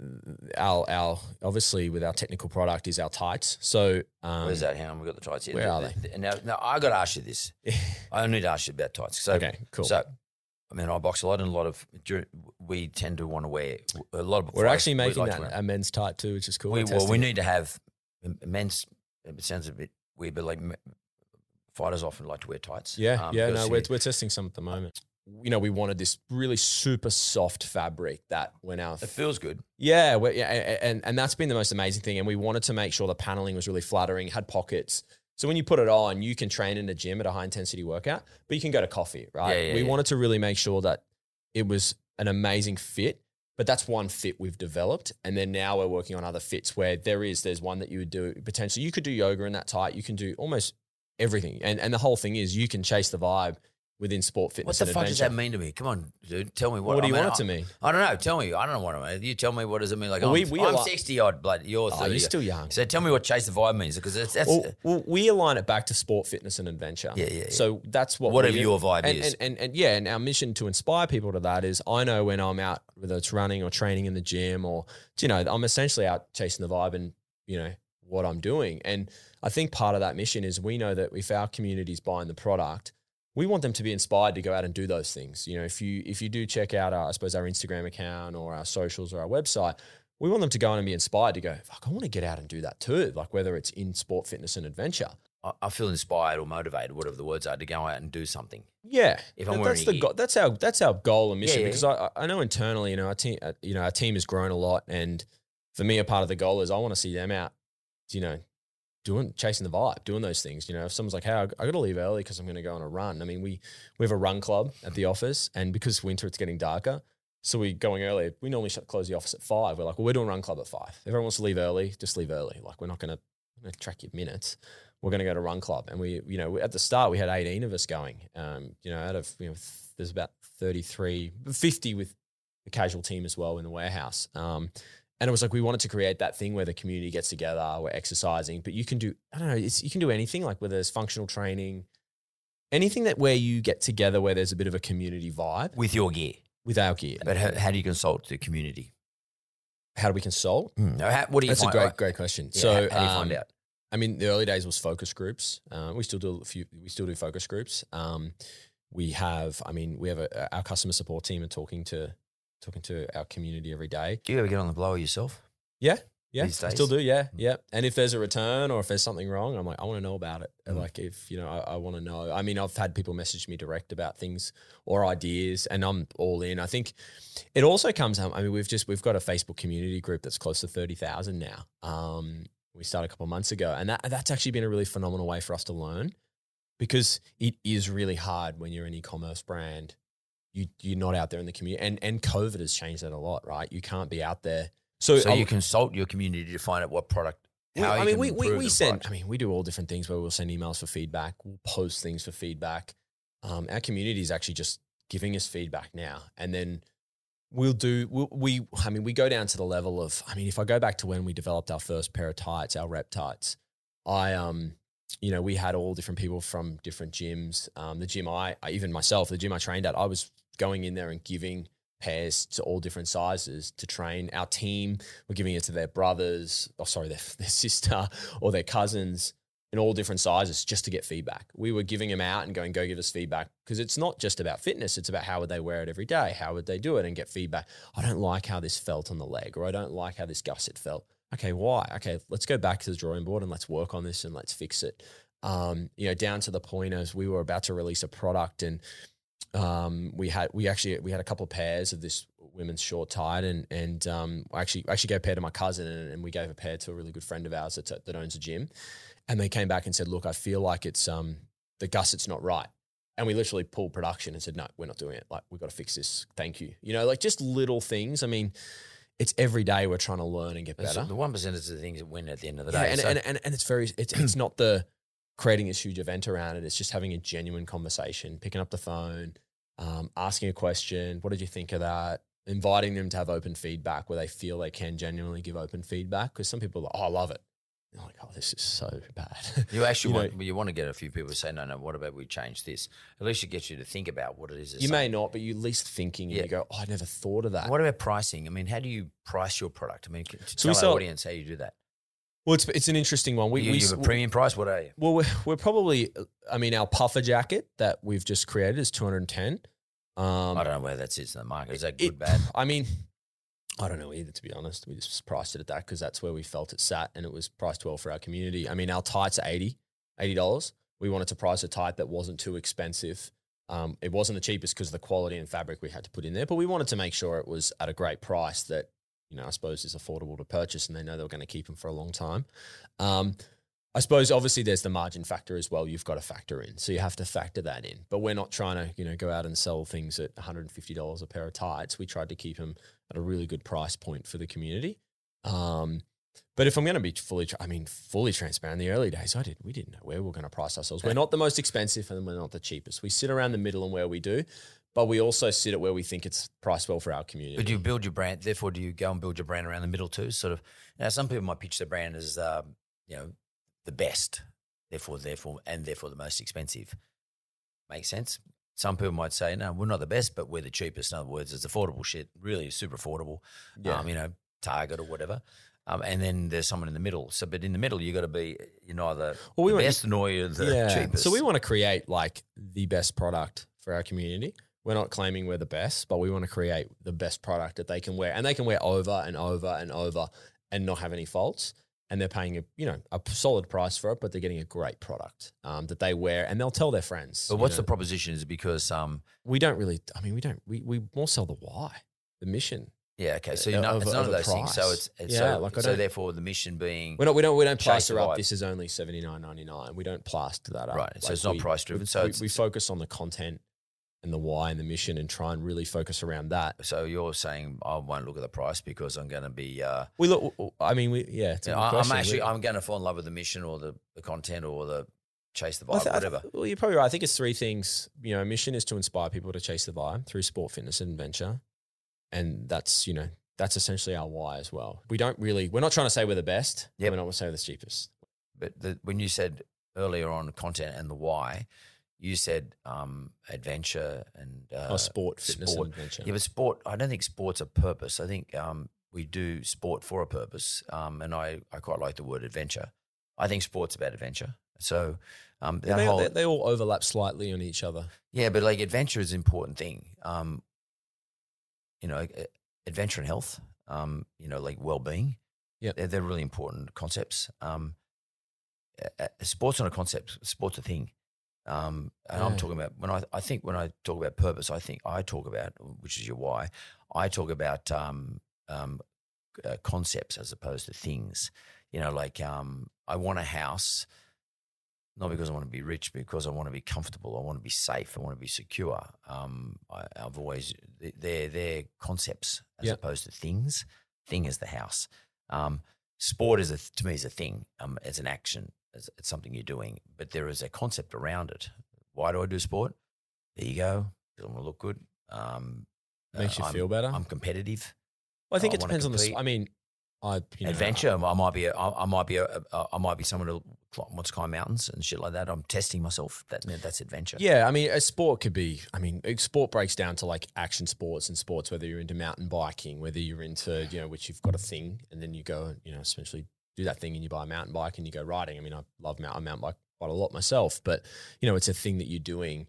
our obviously with our technical product is our tights. So where's that? Hang on, we've got the tights here. Where are they? Now I got to ask you this. I need to ask you about tights. So, okay, cool. So, I mean, I box a lot, and we tend to want to wear a lot of. We're actually making like that a men's tight too, which is cool. We need to have men's. It sounds a bit weird, but like fighters often like to wear tights. We're testing some at the moment. We wanted this really super soft fabric that when it feels good. Yeah, and that's been the most amazing thing. And we wanted to make sure the paneling was really flattering, had pockets. So when you put it on, you can train in the gym at a high intensity workout, but you can go to coffee, right? We wanted to really make sure that it was an amazing fit, but that's one fit we've developed. And then now we're working on other fits where there's one that you would do potentially. You could do yoga in that tight. You can do almost everything. And the whole thing is you can chase the vibe within sport, fitness, and adventure. What the fuck does that mean to me? Come on, dude. Tell me what. What do you want it to mean? I don't know. Tell me. I don't know what it means. You tell me what does it mean. Like, well, I'm 60 odd, blood. You're 30. You're still young. So tell me what chase the vibe means, because that's. Well, we align it back to sport, fitness, and adventure. Yeah. So that's whatever your vibe is. And our mission to inspire people to that is, I know when I'm out, whether it's running or training in the gym, or I'm essentially out chasing the vibe and what I'm doing. And I think part of that mission is we know that if our community's buying the product, we want them to be inspired to go out and do those things. You know, if you do check out our Instagram account or our socials or our website, we want them to go on and be inspired to go, fuck, I want to get out and do that too. Like whether it's in sport, fitness and adventure. I feel inspired or motivated, whatever the words are, to go out and do something. Yeah, if I'm wearing that's our goal and mission. Because I know internally, our team has grown a lot, and for me, a part of the goal is I want to see them out, chasing the vibe, doing those things. You know, if someone's like, "Hey, I got to leave early because I'm going to go on a run." I mean, we have a run club at the office, and because winter, it's getting darker, so we're going early. We normally close the office at 5. We're like, well, we're doing run club at 5. If everyone wants to leave early, just leave early. Like, we're not going to track your minutes. We're going to go to run club. And we at the start, we had 18 of us going, out of, there's about 50 with the casual team as well in the warehouse. And it was like, we wanted to create that thing where the community gets together, we're exercising, but you can do, you can do anything, like whether there's functional training, anything where you get together, where there's a bit of a community vibe. With your gear. With our gear. But how do you consult the community? How do we consult? What do you find? That's a great question. Yeah, so how do you find out? I mean, the early days was focus groups. We still do focus groups. We have our customer support team are talking to our community every day. Do you ever get on the blower yourself? Yeah. I These days? still do. Yeah. And if there's a return or if there's something wrong, I'm like, I want to know about it. Like if, I want to know. I mean, I've had people message me direct about things or ideas, and I'm all in. I think it also comes out. I mean, we've got a Facebook community group that's close to 30,000 now. We started a couple of months ago, and that's actually been a really phenomenal way for us to learn, because it is really hard when you're an e-commerce brand. You're not out there in the community, and COVID has changed that a lot, right? You can't be out there. So you consult your community to find out what product. We do all different things where we'll send emails for feedback. We'll post things for feedback. Our community is actually just giving us feedback now, and then we go down to the level of, if I go back to when we developed our first pair of tights, our rep tights, we had all different people from different gyms. The gym the gym I trained at, I was going in there and giving pairs to all different sizes to train. Our team were giving it to their brothers, their sister or their cousins in all different sizes just to get feedback. We were giving them out and going, go give us feedback, because it's not just about fitness. It's about how would they wear it every day? How would they do it, and get feedback? I don't like how this felt on the leg, or I don't like how this gusset felt. Okay, why? Okay, let's go back to the drawing board and let's work on this and let's fix it. Down to the point as we were about to release a product, and we had a couple of pairs of this women's short tight, and I actually gave a pair to my cousin, and we gave a pair to a really good friend of ours that owns a gym. And they came back and said, look, I feel like it's the gusset's not right. And we literally pulled production and said, no, we're not doing it. Like, we've got to fix this. Thank you. Just little things. I mean, it's every day we're trying to learn and get better. The 1% is the things that win at the end of the day. And it's not the creating this huge event around it. It's just having a genuine conversation, picking up the phone, asking a question. What did you think of that? Inviting them to have open feedback where they feel they can genuinely give open feedback. Because some people are like, oh, I love it. You're like, oh, this is so bad. You actually want to get a few people to say, no, what about we change this? At least it gets you to think about what it is. You may not, but you're at least thinking, and you go, oh, I never thought of that. What about pricing? I mean, how do you price your product? I mean, tell our audience how you do that. Well, it's an interesting one. You have a premium price? What are you? Well, we're probably, our puffer jacket that we've just created is $210. I don't know where that sits in the market. Is that good, bad? I don't know either, to be honest. We just priced it at that because that's where we felt it sat, and it was priced well for our community. Our tights are $80. We wanted to price a tight that wasn't too expensive. It wasn't the cheapest because of the quality and fabric we had to put in there, but we wanted to make sure it was at a great price that, I suppose is affordable to purchase, and they know they were going to keep them for a long time. I suppose obviously there's the margin factor as well you've got to factor in. So you have to factor that in. But we're not trying to, go out and sell things at $150 a pair of tights. We tried to keep them at a really good price point for the community. But if I'm going to be fully transparent, in the early days, we didn't know where we were going to price ourselves. We're not the most expensive and we're not the cheapest. We sit around the middle and where we do, but we also sit at where we think it's priced well for our community. But do you build your brand, therefore do you go and build your brand around the middle too? Sort of, some people might pitch their brand as, the best, therefore the most expensive. Makes sense? Some people might say, no, we're not the best, but we're the cheapest. In other words, it's affordable shit, really super affordable. Yeah. Target or whatever. And then there's someone in the middle. So, but in the middle, you got to be neither the best nor you're the cheapest. So we want to create like the best product for our community. We're not claiming we're the best, but we want to create the best product that they can wear, and they can wear over and over and over and not have any faults. And they're paying a solid price for it, but they're getting a great product that they wear, and they'll tell their friends. But what's the proposition? Is it because we don't really? I mean, we more sell the why, the mission. Yeah, okay. So it's none of those things. So so therefore the mission being we don't plaster up. This is only $79.99. We don't plaster that up. Right. So it's not price driven. So we focus on the content and the why and the mission, and try and really focus around that. So you're saying I won't look at the price because I'm going to be. It's a good question. I'm going to fall in love with the mission or the content or the chase the vibe, whatever. Well, you're probably right. I think it's three things. Mission is to inspire people to chase the vibe through sport, fitness, and adventure. And that's essentially our why as well. We're not trying to say we're the best. Yep. We're not going to say we're the cheapest. But when you said earlier on content and the why, you said adventure and sport, fitness, and adventure. Yeah, but sport, I don't think sport's a purpose. I think we do sport for a purpose. And I quite like the word adventure. I think sport's about adventure. So they all overlap slightly on each other. Yeah, but like adventure is an important thing. Adventure and health, like well-being. Yeah, they're really important concepts. Sport's not a concept. Sport's a thing. And I'm talking about when I talk about purpose, I talk about, which is your why. I talk about concepts as opposed to things. I want a house. Not because I want to be rich, because I want to be comfortable. I want to be safe. I want to be secure. I've always they're concepts as opposed to things. Thing is the house. Sport to me is a thing. It's an action. It's something you're doing. But there is a concept around it. Why do I do sport? There you go. Because I want to look good. Makes you feel better. I'm competitive. Well, I think it depends on adventure. I might be someone who wants to climb mountains and shit like that. I'm testing myself. That's adventure. Yeah, a sport could be. Sport breaks down to like action sports and sports. Whether you're into mountain biking, whether you're into which you've got a thing, and then you go essentially do that thing and you buy a mountain bike and you go riding. I love mountain bike quite a lot myself, but it's a thing that you're doing.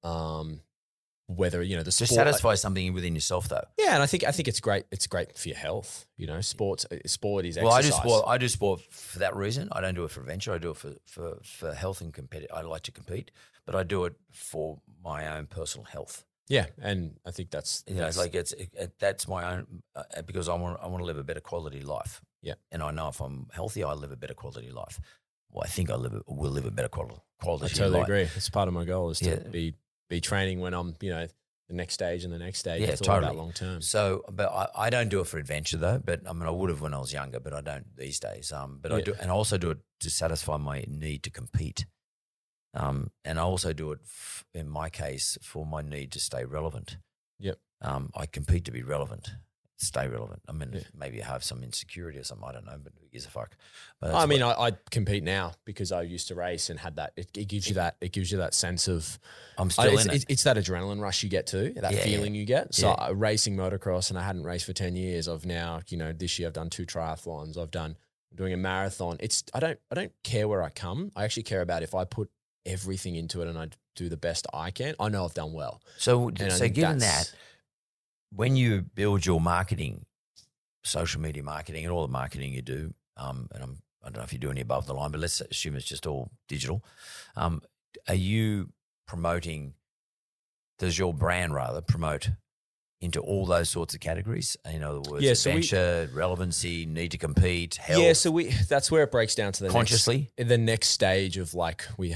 Whether the sport, to satisfy something within yourself, though. Yeah, and I think it's great. It's great for your health. Sport is exercise. Well, I do sport for that reason. I don't do it for adventure. I do it for health and compete. I like to compete, but I do it for my own personal health. Yeah, and I think that's that's my own because I want to live a better quality life. Yeah, and I know if I'm healthy, I live a better quality life. Well, I think will live a better quality life. I totally agree. It's part of my goal is to be training when I'm, the next stage and the next stage. Yeah, it's totally. all about long term. So, but I don't do it for adventure though. But I would have when I was younger, but I don't these days. I do, and I also do it to satisfy my need to compete. And I also do it in my case for my need to stay relevant. Yep. I compete to be relevant, stay relevant. Maybe I have some insecurity or something. I don't know, but who gives a fuck? But I compete now because I used to race and had that. It gives you that. It gives you that sense of I'm still in it. It's that adrenaline rush you get to, that feeling you get. So racing motocross, and I hadn't raced for 10 years. I've now, this year I've done 2 triathlons. I'm doing a marathon. I don't care where I come. I actually care about if I put everything into it and I do the best I can. I know I've done well. So given that, when you build your marketing, social media marketing, and all the marketing you do, and I don't know if you do any above the line, but let's assume it's just all digital. Are you promoting? Does your brand rather promote into all those sorts of categories? In other words, adventure, relevancy, need to compete, health. Yeah, so that's where it breaks down to the next stage of we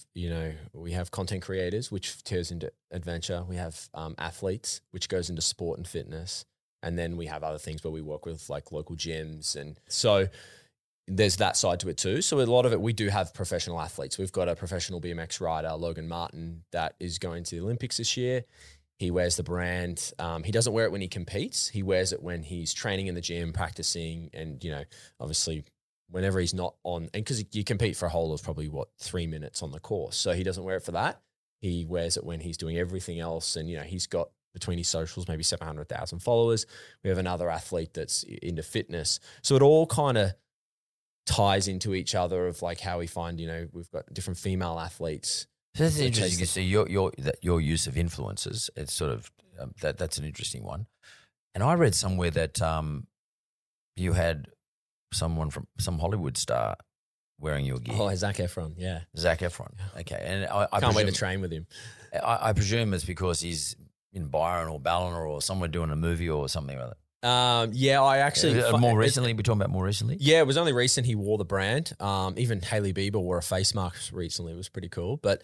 have content creators, which tears into adventure. We have athletes, which goes into sport and fitness. And then we have other things where we work with like local gyms. And so there's that side to it too. So a lot of it, we do have professional athletes. We've got a professional BMX rider, Logan Martin, that is going to the Olympics this year. He wears the brand. He doesn't wear it when he competes. He wears it when he's training in the gym, practicing, and, obviously whenever he's not on, and because you compete for a whole of probably 3 minutes on the course. So he doesn't wear it for that. He wears it when he's doing everything else. And, he's got between his socials, maybe 700,000 followers. We have another athlete that's into fitness. So it all kind of ties into each other of like how we find, we've got different female athletes. So that's interesting. You see your use of influencers. It's sort of that's an interesting one. And I read somewhere that you had someone from some Hollywood star wearing your gear. Oh, Zac Efron, yeah. Zac Efron. Okay, and I can't wait to train with him. I presume it's because he's in Byron or Ballina or somewhere doing a movie or something like that. Yeah, I actually more recently. We're talking about more recently. Yeah, it was only recent he wore the brand. Even Hailey Bieber wore a face mask recently. It was pretty cool. But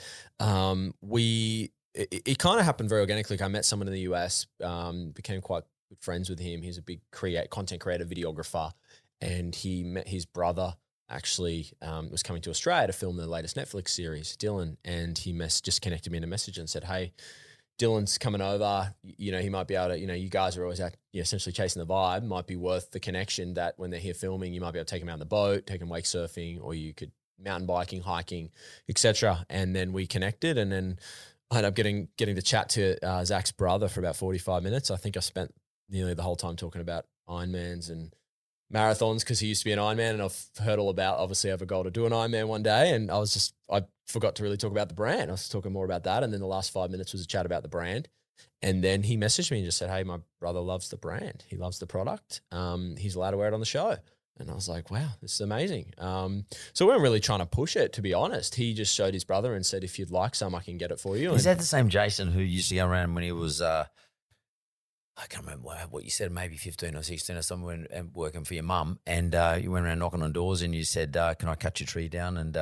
it kind of happened very organically. I met someone in the US, became quite good friends with him. He's a big content creator, videographer, and he met his brother. Actually, was coming to Australia to film the latest Netflix series, Dylan, and he just connected me in a message and said, "Hey, Dylan's coming over. He might be able to. You guys are always out, essentially chasing the vibe. Might be worth the connection that when they're here filming, you might be able to take them out on the boat, take them wake surfing, or you could mountain biking, hiking, etc." And then we connected, and then I ended up getting to chat to Zach's brother for about 45 minutes. I think I spent nearly the whole time talking about Ironmans and marathons because he used to be an Ironman, and I've heard all about, obviously I have a goal to do an Ironman one day, and I forgot to really talk about the brand. I was talking more about that, and then the last 5 minutes was a chat about the brand. And then he messaged me and just said, "Hey, my brother loves the brand. He loves the product. He's allowed to wear it on the show." And I was like, wow, this is amazing. So we weren't really trying to push it, to be honest. He just showed his brother and said, "If you'd like some, I can get it for you." Is that the same Jason who used to go around when he was I can't remember what you said, maybe 15 or 16 or something, and working for your mum, and you went around knocking on doors and you said, "Can I cut your tree down? And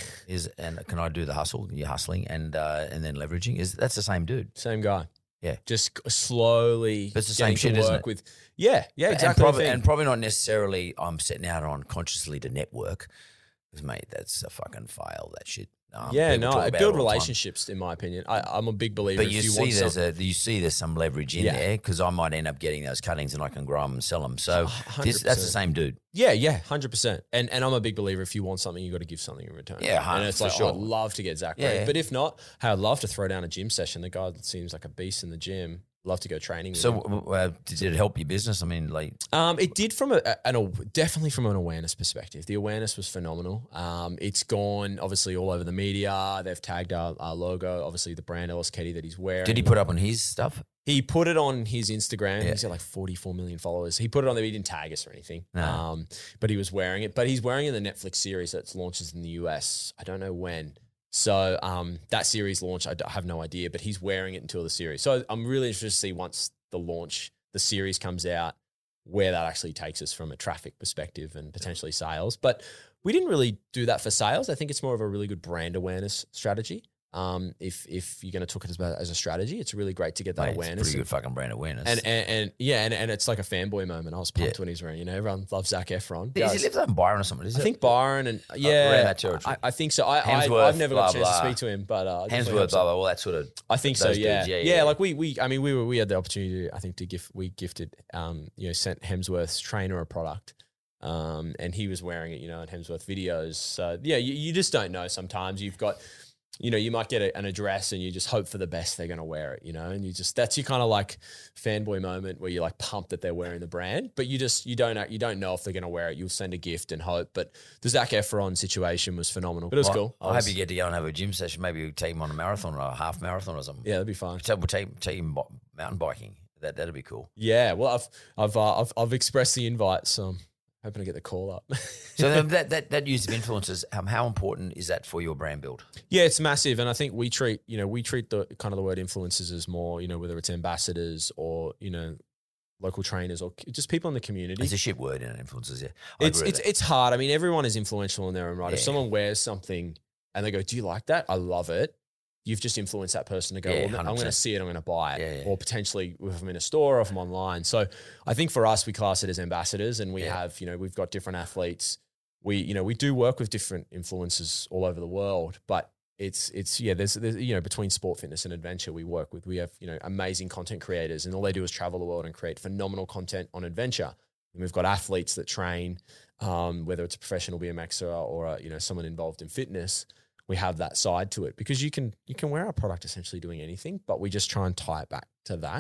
and can I do the hustle?" You're hustling and then leveraging. That's the same dude, same guy. Yeah, just slowly. But it's the same shit, isn't it? With exactly, and probably not necessarily. I'm setting out on consciously to network, because mate, that's a fucking fail. That shit. Build relationships, in my opinion. I'm a big believer. But you see there's some leverage in there, because I might end up getting those cuttings and I can grow them and sell them. So that's the same dude. Yeah, 100%. And I'm a big believer. If you want something, you got to give something in return. Yeah, and it's like, sure. I'd love to get Zach. Yeah. But if not, I'd love to throw down a gym session. The guy seems like a beast in the gym. Love to go training with him. So did it help your business? I mean, like... it did definitely from an awareness perspective. The awareness was phenomenal. It's gone, obviously, all over the media. They've tagged our logo, obviously the brand Ellis Ketty that he's wearing. Did he put up on his stuff? He put it on his Instagram. Yeah. He's got like 44 million followers. He put it on there. He didn't tag us or anything. No. But he was wearing it. But he's wearing it in the Netflix series that launches in the US. I don't know when. So that series launch, I have no idea, but he's wearing it until the series. So I'm really interested to see once the series comes out, where that actually takes us from a traffic perspective and potentially sales. But we didn't really do that for sales. I think it's more of a really good brand awareness strategy. If you're going to talk it as a strategy, it's really great to get that awareness. It's pretty good fucking brand awareness. And it's like a fanboy moment. I was pumped when he's wearing, everyone loves Zac Efron. Does he live in Byron or something? I think Byron and around that territory. I think so. I've never got a chance to speak to him, but Hemsworth, well, that sort of. I think so. Yeah. Yeah. Like we had the opportunity we gifted, sent Hemsworth's trainer a product. And he was wearing it, in Hemsworth videos. So yeah, you just don't know. Sometimes you've got, you might get an address and you just hope for the best they're going to wear it, and that's your kind of like fanboy moment where you're like pumped that they're wearing the brand, but you don't know if they're going to wear it. You'll send a gift and hope. But the Zac Efron situation was phenomenal, but it was cool. I hope you get to go and have a gym session. Maybe we take him on a marathon or a half marathon or something. Yeah, that'd be fun. We'll take him mountain biking. That'd be cool. Yeah. Well, I've expressed the invite, so hoping to get the call up. So that use of influencers, how important is that for your brand build? Yeah, it's massive. And I think we treat the kind of the word influencers as more, whether it's ambassadors or, local trainers or just people in the community. It's a shit word, influencers, yeah. It's hard. I mean, everyone is influential in their own right. Yeah. If someone wears something and they go, "Do you like that? I love it." You've just influenced that person to go, "Well, I'm going to see it, I'm going to buy it." Or potentially if I'm in a store or if I'm online. So I think for us, we class it as ambassadors, and we have, we've got different athletes. We do work with different influencers all over the world, but there's between sport, fitness and adventure we have, amazing content creators, and all they do is travel the world and create phenomenal content on adventure. And we've got athletes that train, whether it's a professional BMXer or someone involved in fitness. We have that side to it because you can wear our product essentially doing anything, but we just try and tie it back to that.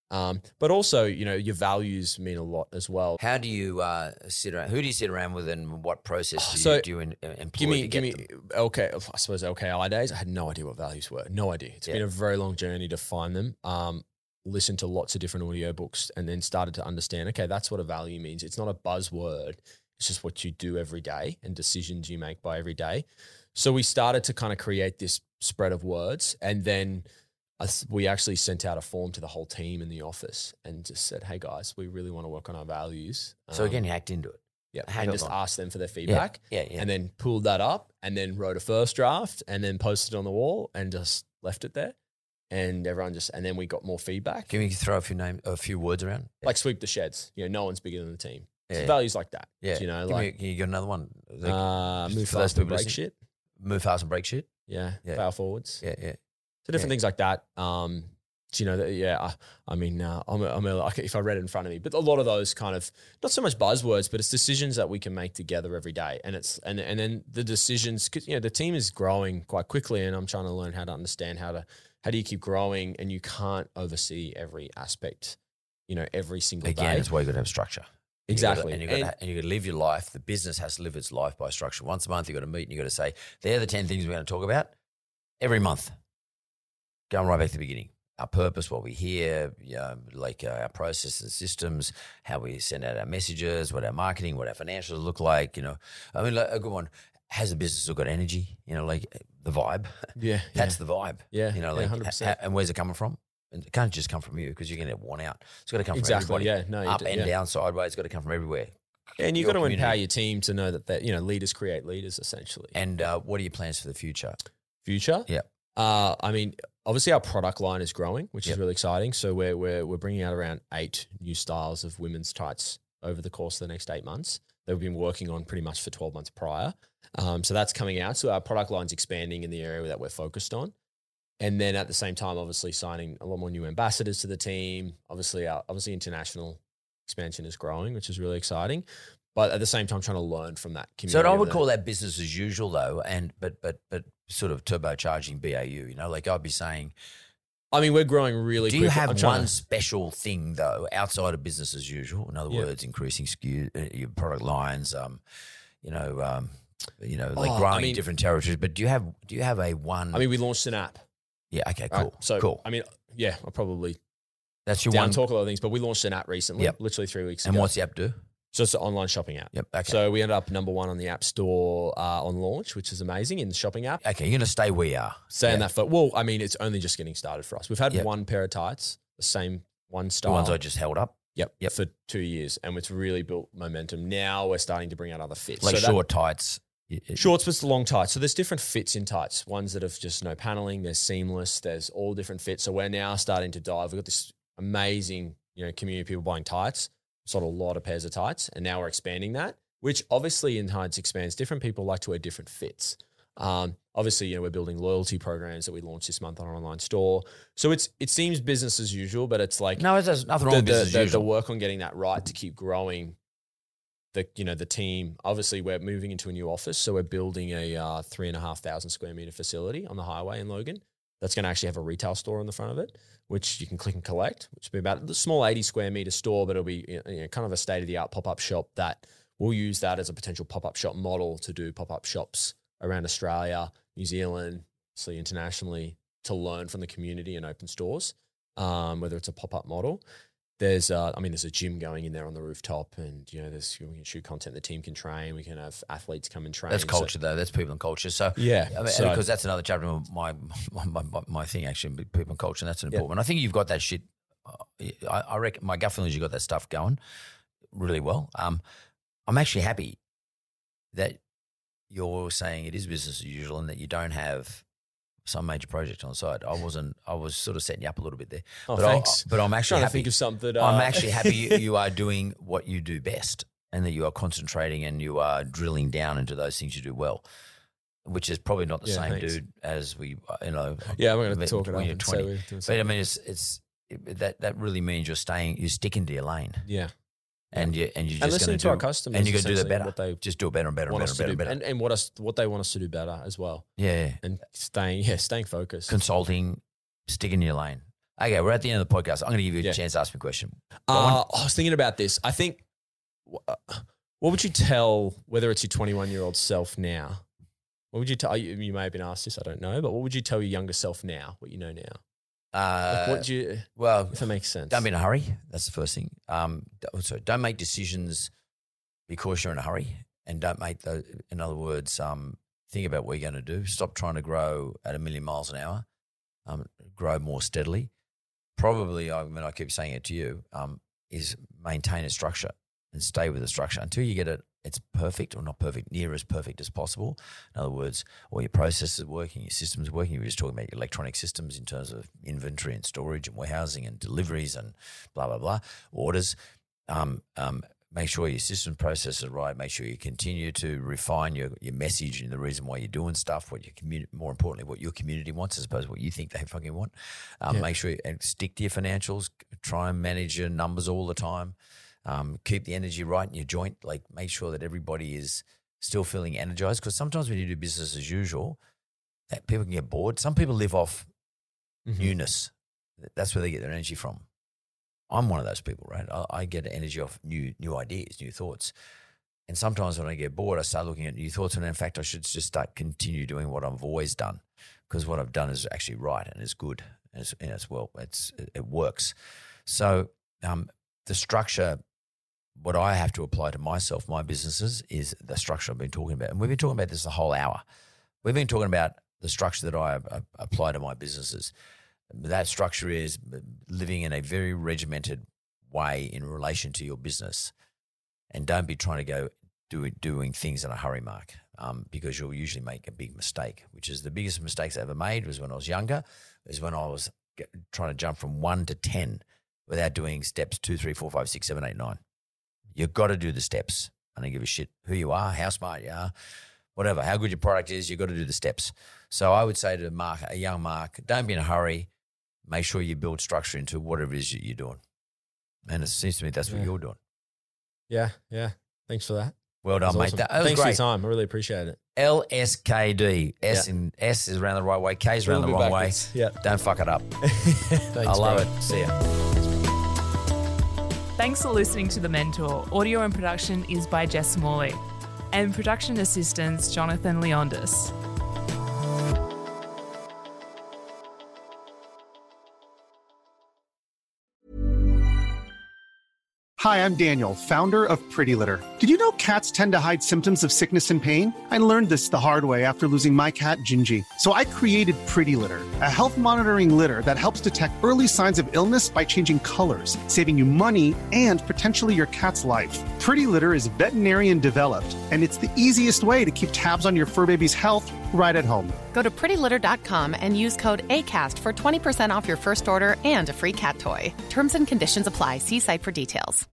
But also, your values mean a lot as well. How do you sit around? Who do you sit around with, and what process do you employ? Okay. I suppose LKI days. I had no idea what values were. No idea. It's been a very long journey to find them. Listened to lots of different audiobooks and then started to understand, okay, that's what a value means. It's not a buzzword. It's just what you do every day and decisions you make by every day. So we started to kind of create this spread of words, and then we actually sent out a form to the whole team in the office and just said, hey guys, we really want to work on our values. So again, you hacked into it. Yeah. And just asked them for their feedback. Yeah. And then pulled that up and then wrote a first draft and then posted it on the wall and just left it there. And everyone and then we got more feedback. Can we throw a few words around? Like sweep the sheds. No one's bigger than the team. Yeah. So values like that. Yeah. Can you got another one? Move fast and break shit. Move fast and break shit. Yeah. Power forwards. Yeah. So different things like that. I'm if I read it in front of me, but a lot of those kind of, not so much buzzwords, but it's decisions that we can make together every day. And and then the decisions, cause the team is growing quite quickly, and I'm trying to learn how to understand how do you keep growing, and you can't oversee every aspect, every single day. Again, it's why you got to have structure. Exactly. And you got to live your life. The business has to live its life by structure. Once a month, you got to meet and you got to say, they're the 10 things we're going to talk about every month. Going right back to the beginning. Our purpose, what we hear, our processes and systems, how we send out our messages, what our marketing, what our financials look like. A good one. Has a business still got energy? The vibe. Yeah. That's the vibe. Yeah. 100%. And where's it coming from? It can't just come from you because you're going to get worn out. It's got to come from everybody. Yeah. No, up and down, sideways. It's got to come from everywhere. And you've got to empower your team to know that leaders create leaders, essentially. And what are your plans for the future? Yeah. Obviously our product line is growing, which is really exciting. So we're bringing out around 8 new styles of women's tights over the course of the next 8 months that we've been working on pretty much for 12 months prior. So that's coming out. So our product line's expanding in the area that we're focused on. And then at the same time, obviously signing a lot more new ambassadors to the team. Obviously international expansion is growing, which is really exciting. But at the same time, trying to learn from that community. So I would call that business as usual, though, but sort of turbocharging BAU. I'd be saying. We're growing really. Do you have one special thing though outside of business as usual? In other words, increasing your product lines. Growing different territories. But do you have a one? We launched an app. Yeah. Okay. Cool. Right, so cool. I'll probably. That's your one. one. Talk a lot of things, but we launched an app recently. Literally 3 weeks ago. And what's the app do? So it's an online shopping app. Yep. Okay. So we ended up number 1 on the App Store on launch, which is amazing in the shopping app. Okay, you're going to stay where you are. Saying that it's only just getting started for us. We've had one pair of tights, the same one style. The ones I just held up. Yep. For 2 years, and it's really built momentum. Now we're starting to bring out other fits. Like short tights. Shorts, but it's the long tights. So there's different fits in tights. Ones that have just no paneling. There's seamless. There's all different fits. So we're now starting to dive. We've got this amazing community of people buying tights. Sold a lot of pairs of tights, and now we're expanding that, which obviously in tights expands. Different people like to wear different fits. Obviously, we're building loyalty programs that we launched this month on our online store. So it seems business as usual, but it's like there's nothing wrong with business as usual. The work on getting that right to keep growing. The team. Obviously, we're moving into a new office, so we're building a 3,500 square meter facility on the highway in Logan. That's going to actually have a retail store on the front of it, which you can click and collect, which will be about a small 80 square meter store, but it'll be kind of a state-of-the-art pop-up shop that we'll use that as a potential pop-up shop model to do pop-up shops around Australia, New Zealand, obviously internationally, to learn from the community and open stores, whether it's a pop-up model. There's a gym going in there on the rooftop, and we can shoot content. The team can train. We can have athletes come and train. That's culture, though. That's people and culture. So because that's another chapter of my thing. Actually, people and culture. And that's an important one. I think you've got that shit. I reckon my gut feeling is you got that stuff going really well. I'm actually happy that you're saying it is business as usual and that you don't have some major project on the side. I was sort of setting you up a little bit there. Oh, thanks. But I'm actually happy. To think of something. I'm actually happy you are doing what you do best, and that you are concentrating and you are drilling down into those things you do well, which is probably not the same dude as we, Yeah, we're going to talk it up. When you're 20. But that really means you're sticking to your lane. Yeah. And you're just listening to our customers, and you're going to do that better. Just do it better and better and better and better. And what they want us to do better as well. Yeah. And staying focused. Consulting, sticking to your lane. Okay, we're at the end of the podcast. I'm going to give you a chance to ask me a question. I was thinking about this. I think, what would you tell, whether it's your 21-year-old self now? What would you tell? You may have been asked this, I don't know, but what would you tell your younger self now? What you know now? What do you? Well, if it makes sense. Don't be in a hurry. That's the first thing. Don't make decisions because you're in a hurry, and don't make those. In other words, think about what you're going to do. Stop trying to grow at 1,000,000 miles an hour. Grow more steadily. Probably, I keep saying it to you, is maintain a structure and stay with the structure until you get it's perfect, or not perfect, near as perfect as possible. In other words, all your processes are working, your systems are working. You were just talking about your electronic systems in terms of inventory and storage and warehousing and deliveries and blah, blah, blah, orders. Make sure your system processes are right. Make sure you continue to refine your message and the reason why you're doing stuff, what your community, more importantly, what your community wants as opposed to what you think they fucking want. Make sure and stick to your financials. Try and manage your numbers all the time. Keep the energy right in your joint. Like, make sure that everybody is still feeling energized, because sometimes when you do business as usual, that people can get bored. Some people live off newness. That's where they get their energy from. I'm one of those people, right? I get energy off new ideas, new thoughts. And sometimes when I get bored, I start looking at new thoughts. And in fact, I should just continue doing what I've always done, because what I've done is actually right and is good. And it works. So the structure, what I have to apply to myself, my businesses, is the structure I've been talking about. And we've been talking about this the whole hour. We've been talking about the structure that I apply to my businesses. That structure is living in a very regimented way in relation to your business. And don't be trying to go doing things in a hurry, Mark, because you'll usually make a big mistake, which is the biggest mistakes I ever made was when I was younger, is when I was trying to jump from 1 to 10 without doing steps 2, 3, 4, 5, 6, 7, 8, 9. You've got to do the steps. I don't give a shit who you are, how smart you are, whatever, how good your product is, you've got to do the steps. So I would say to Mark, a young Mark, don't be in a hurry. Make sure you build structure into whatever it is that you're doing. And it seems to me that's what you're doing. Yeah. Thanks for that. Well done, mate. Awesome. That was Thanks great. for your time. I really appreciate it. LSKD. S is around the right way. K is around the wrong way. Yeah. Don't fuck it up. Thanks, I love it. See ya. Thanks for listening to The Mentor. Audio and production is by Jess Smalley. And production assistants, Jonathan Leondis. Hi, I'm Daniel, founder of Pretty Litter. Did you know cats tend to hide symptoms of sickness and pain? I learned this the hard way after losing my cat, Gingy. So I created Pretty Litter, a health monitoring litter that helps detect early signs of illness by changing colors, saving you money and potentially your cat's life. Pretty Litter is veterinarian developed, and it's the easiest way to keep tabs on your fur baby's health right at home. Go to prettylitter.com and use code ACAST for 20% off your first order and a free cat toy. Terms and conditions apply. See site for details.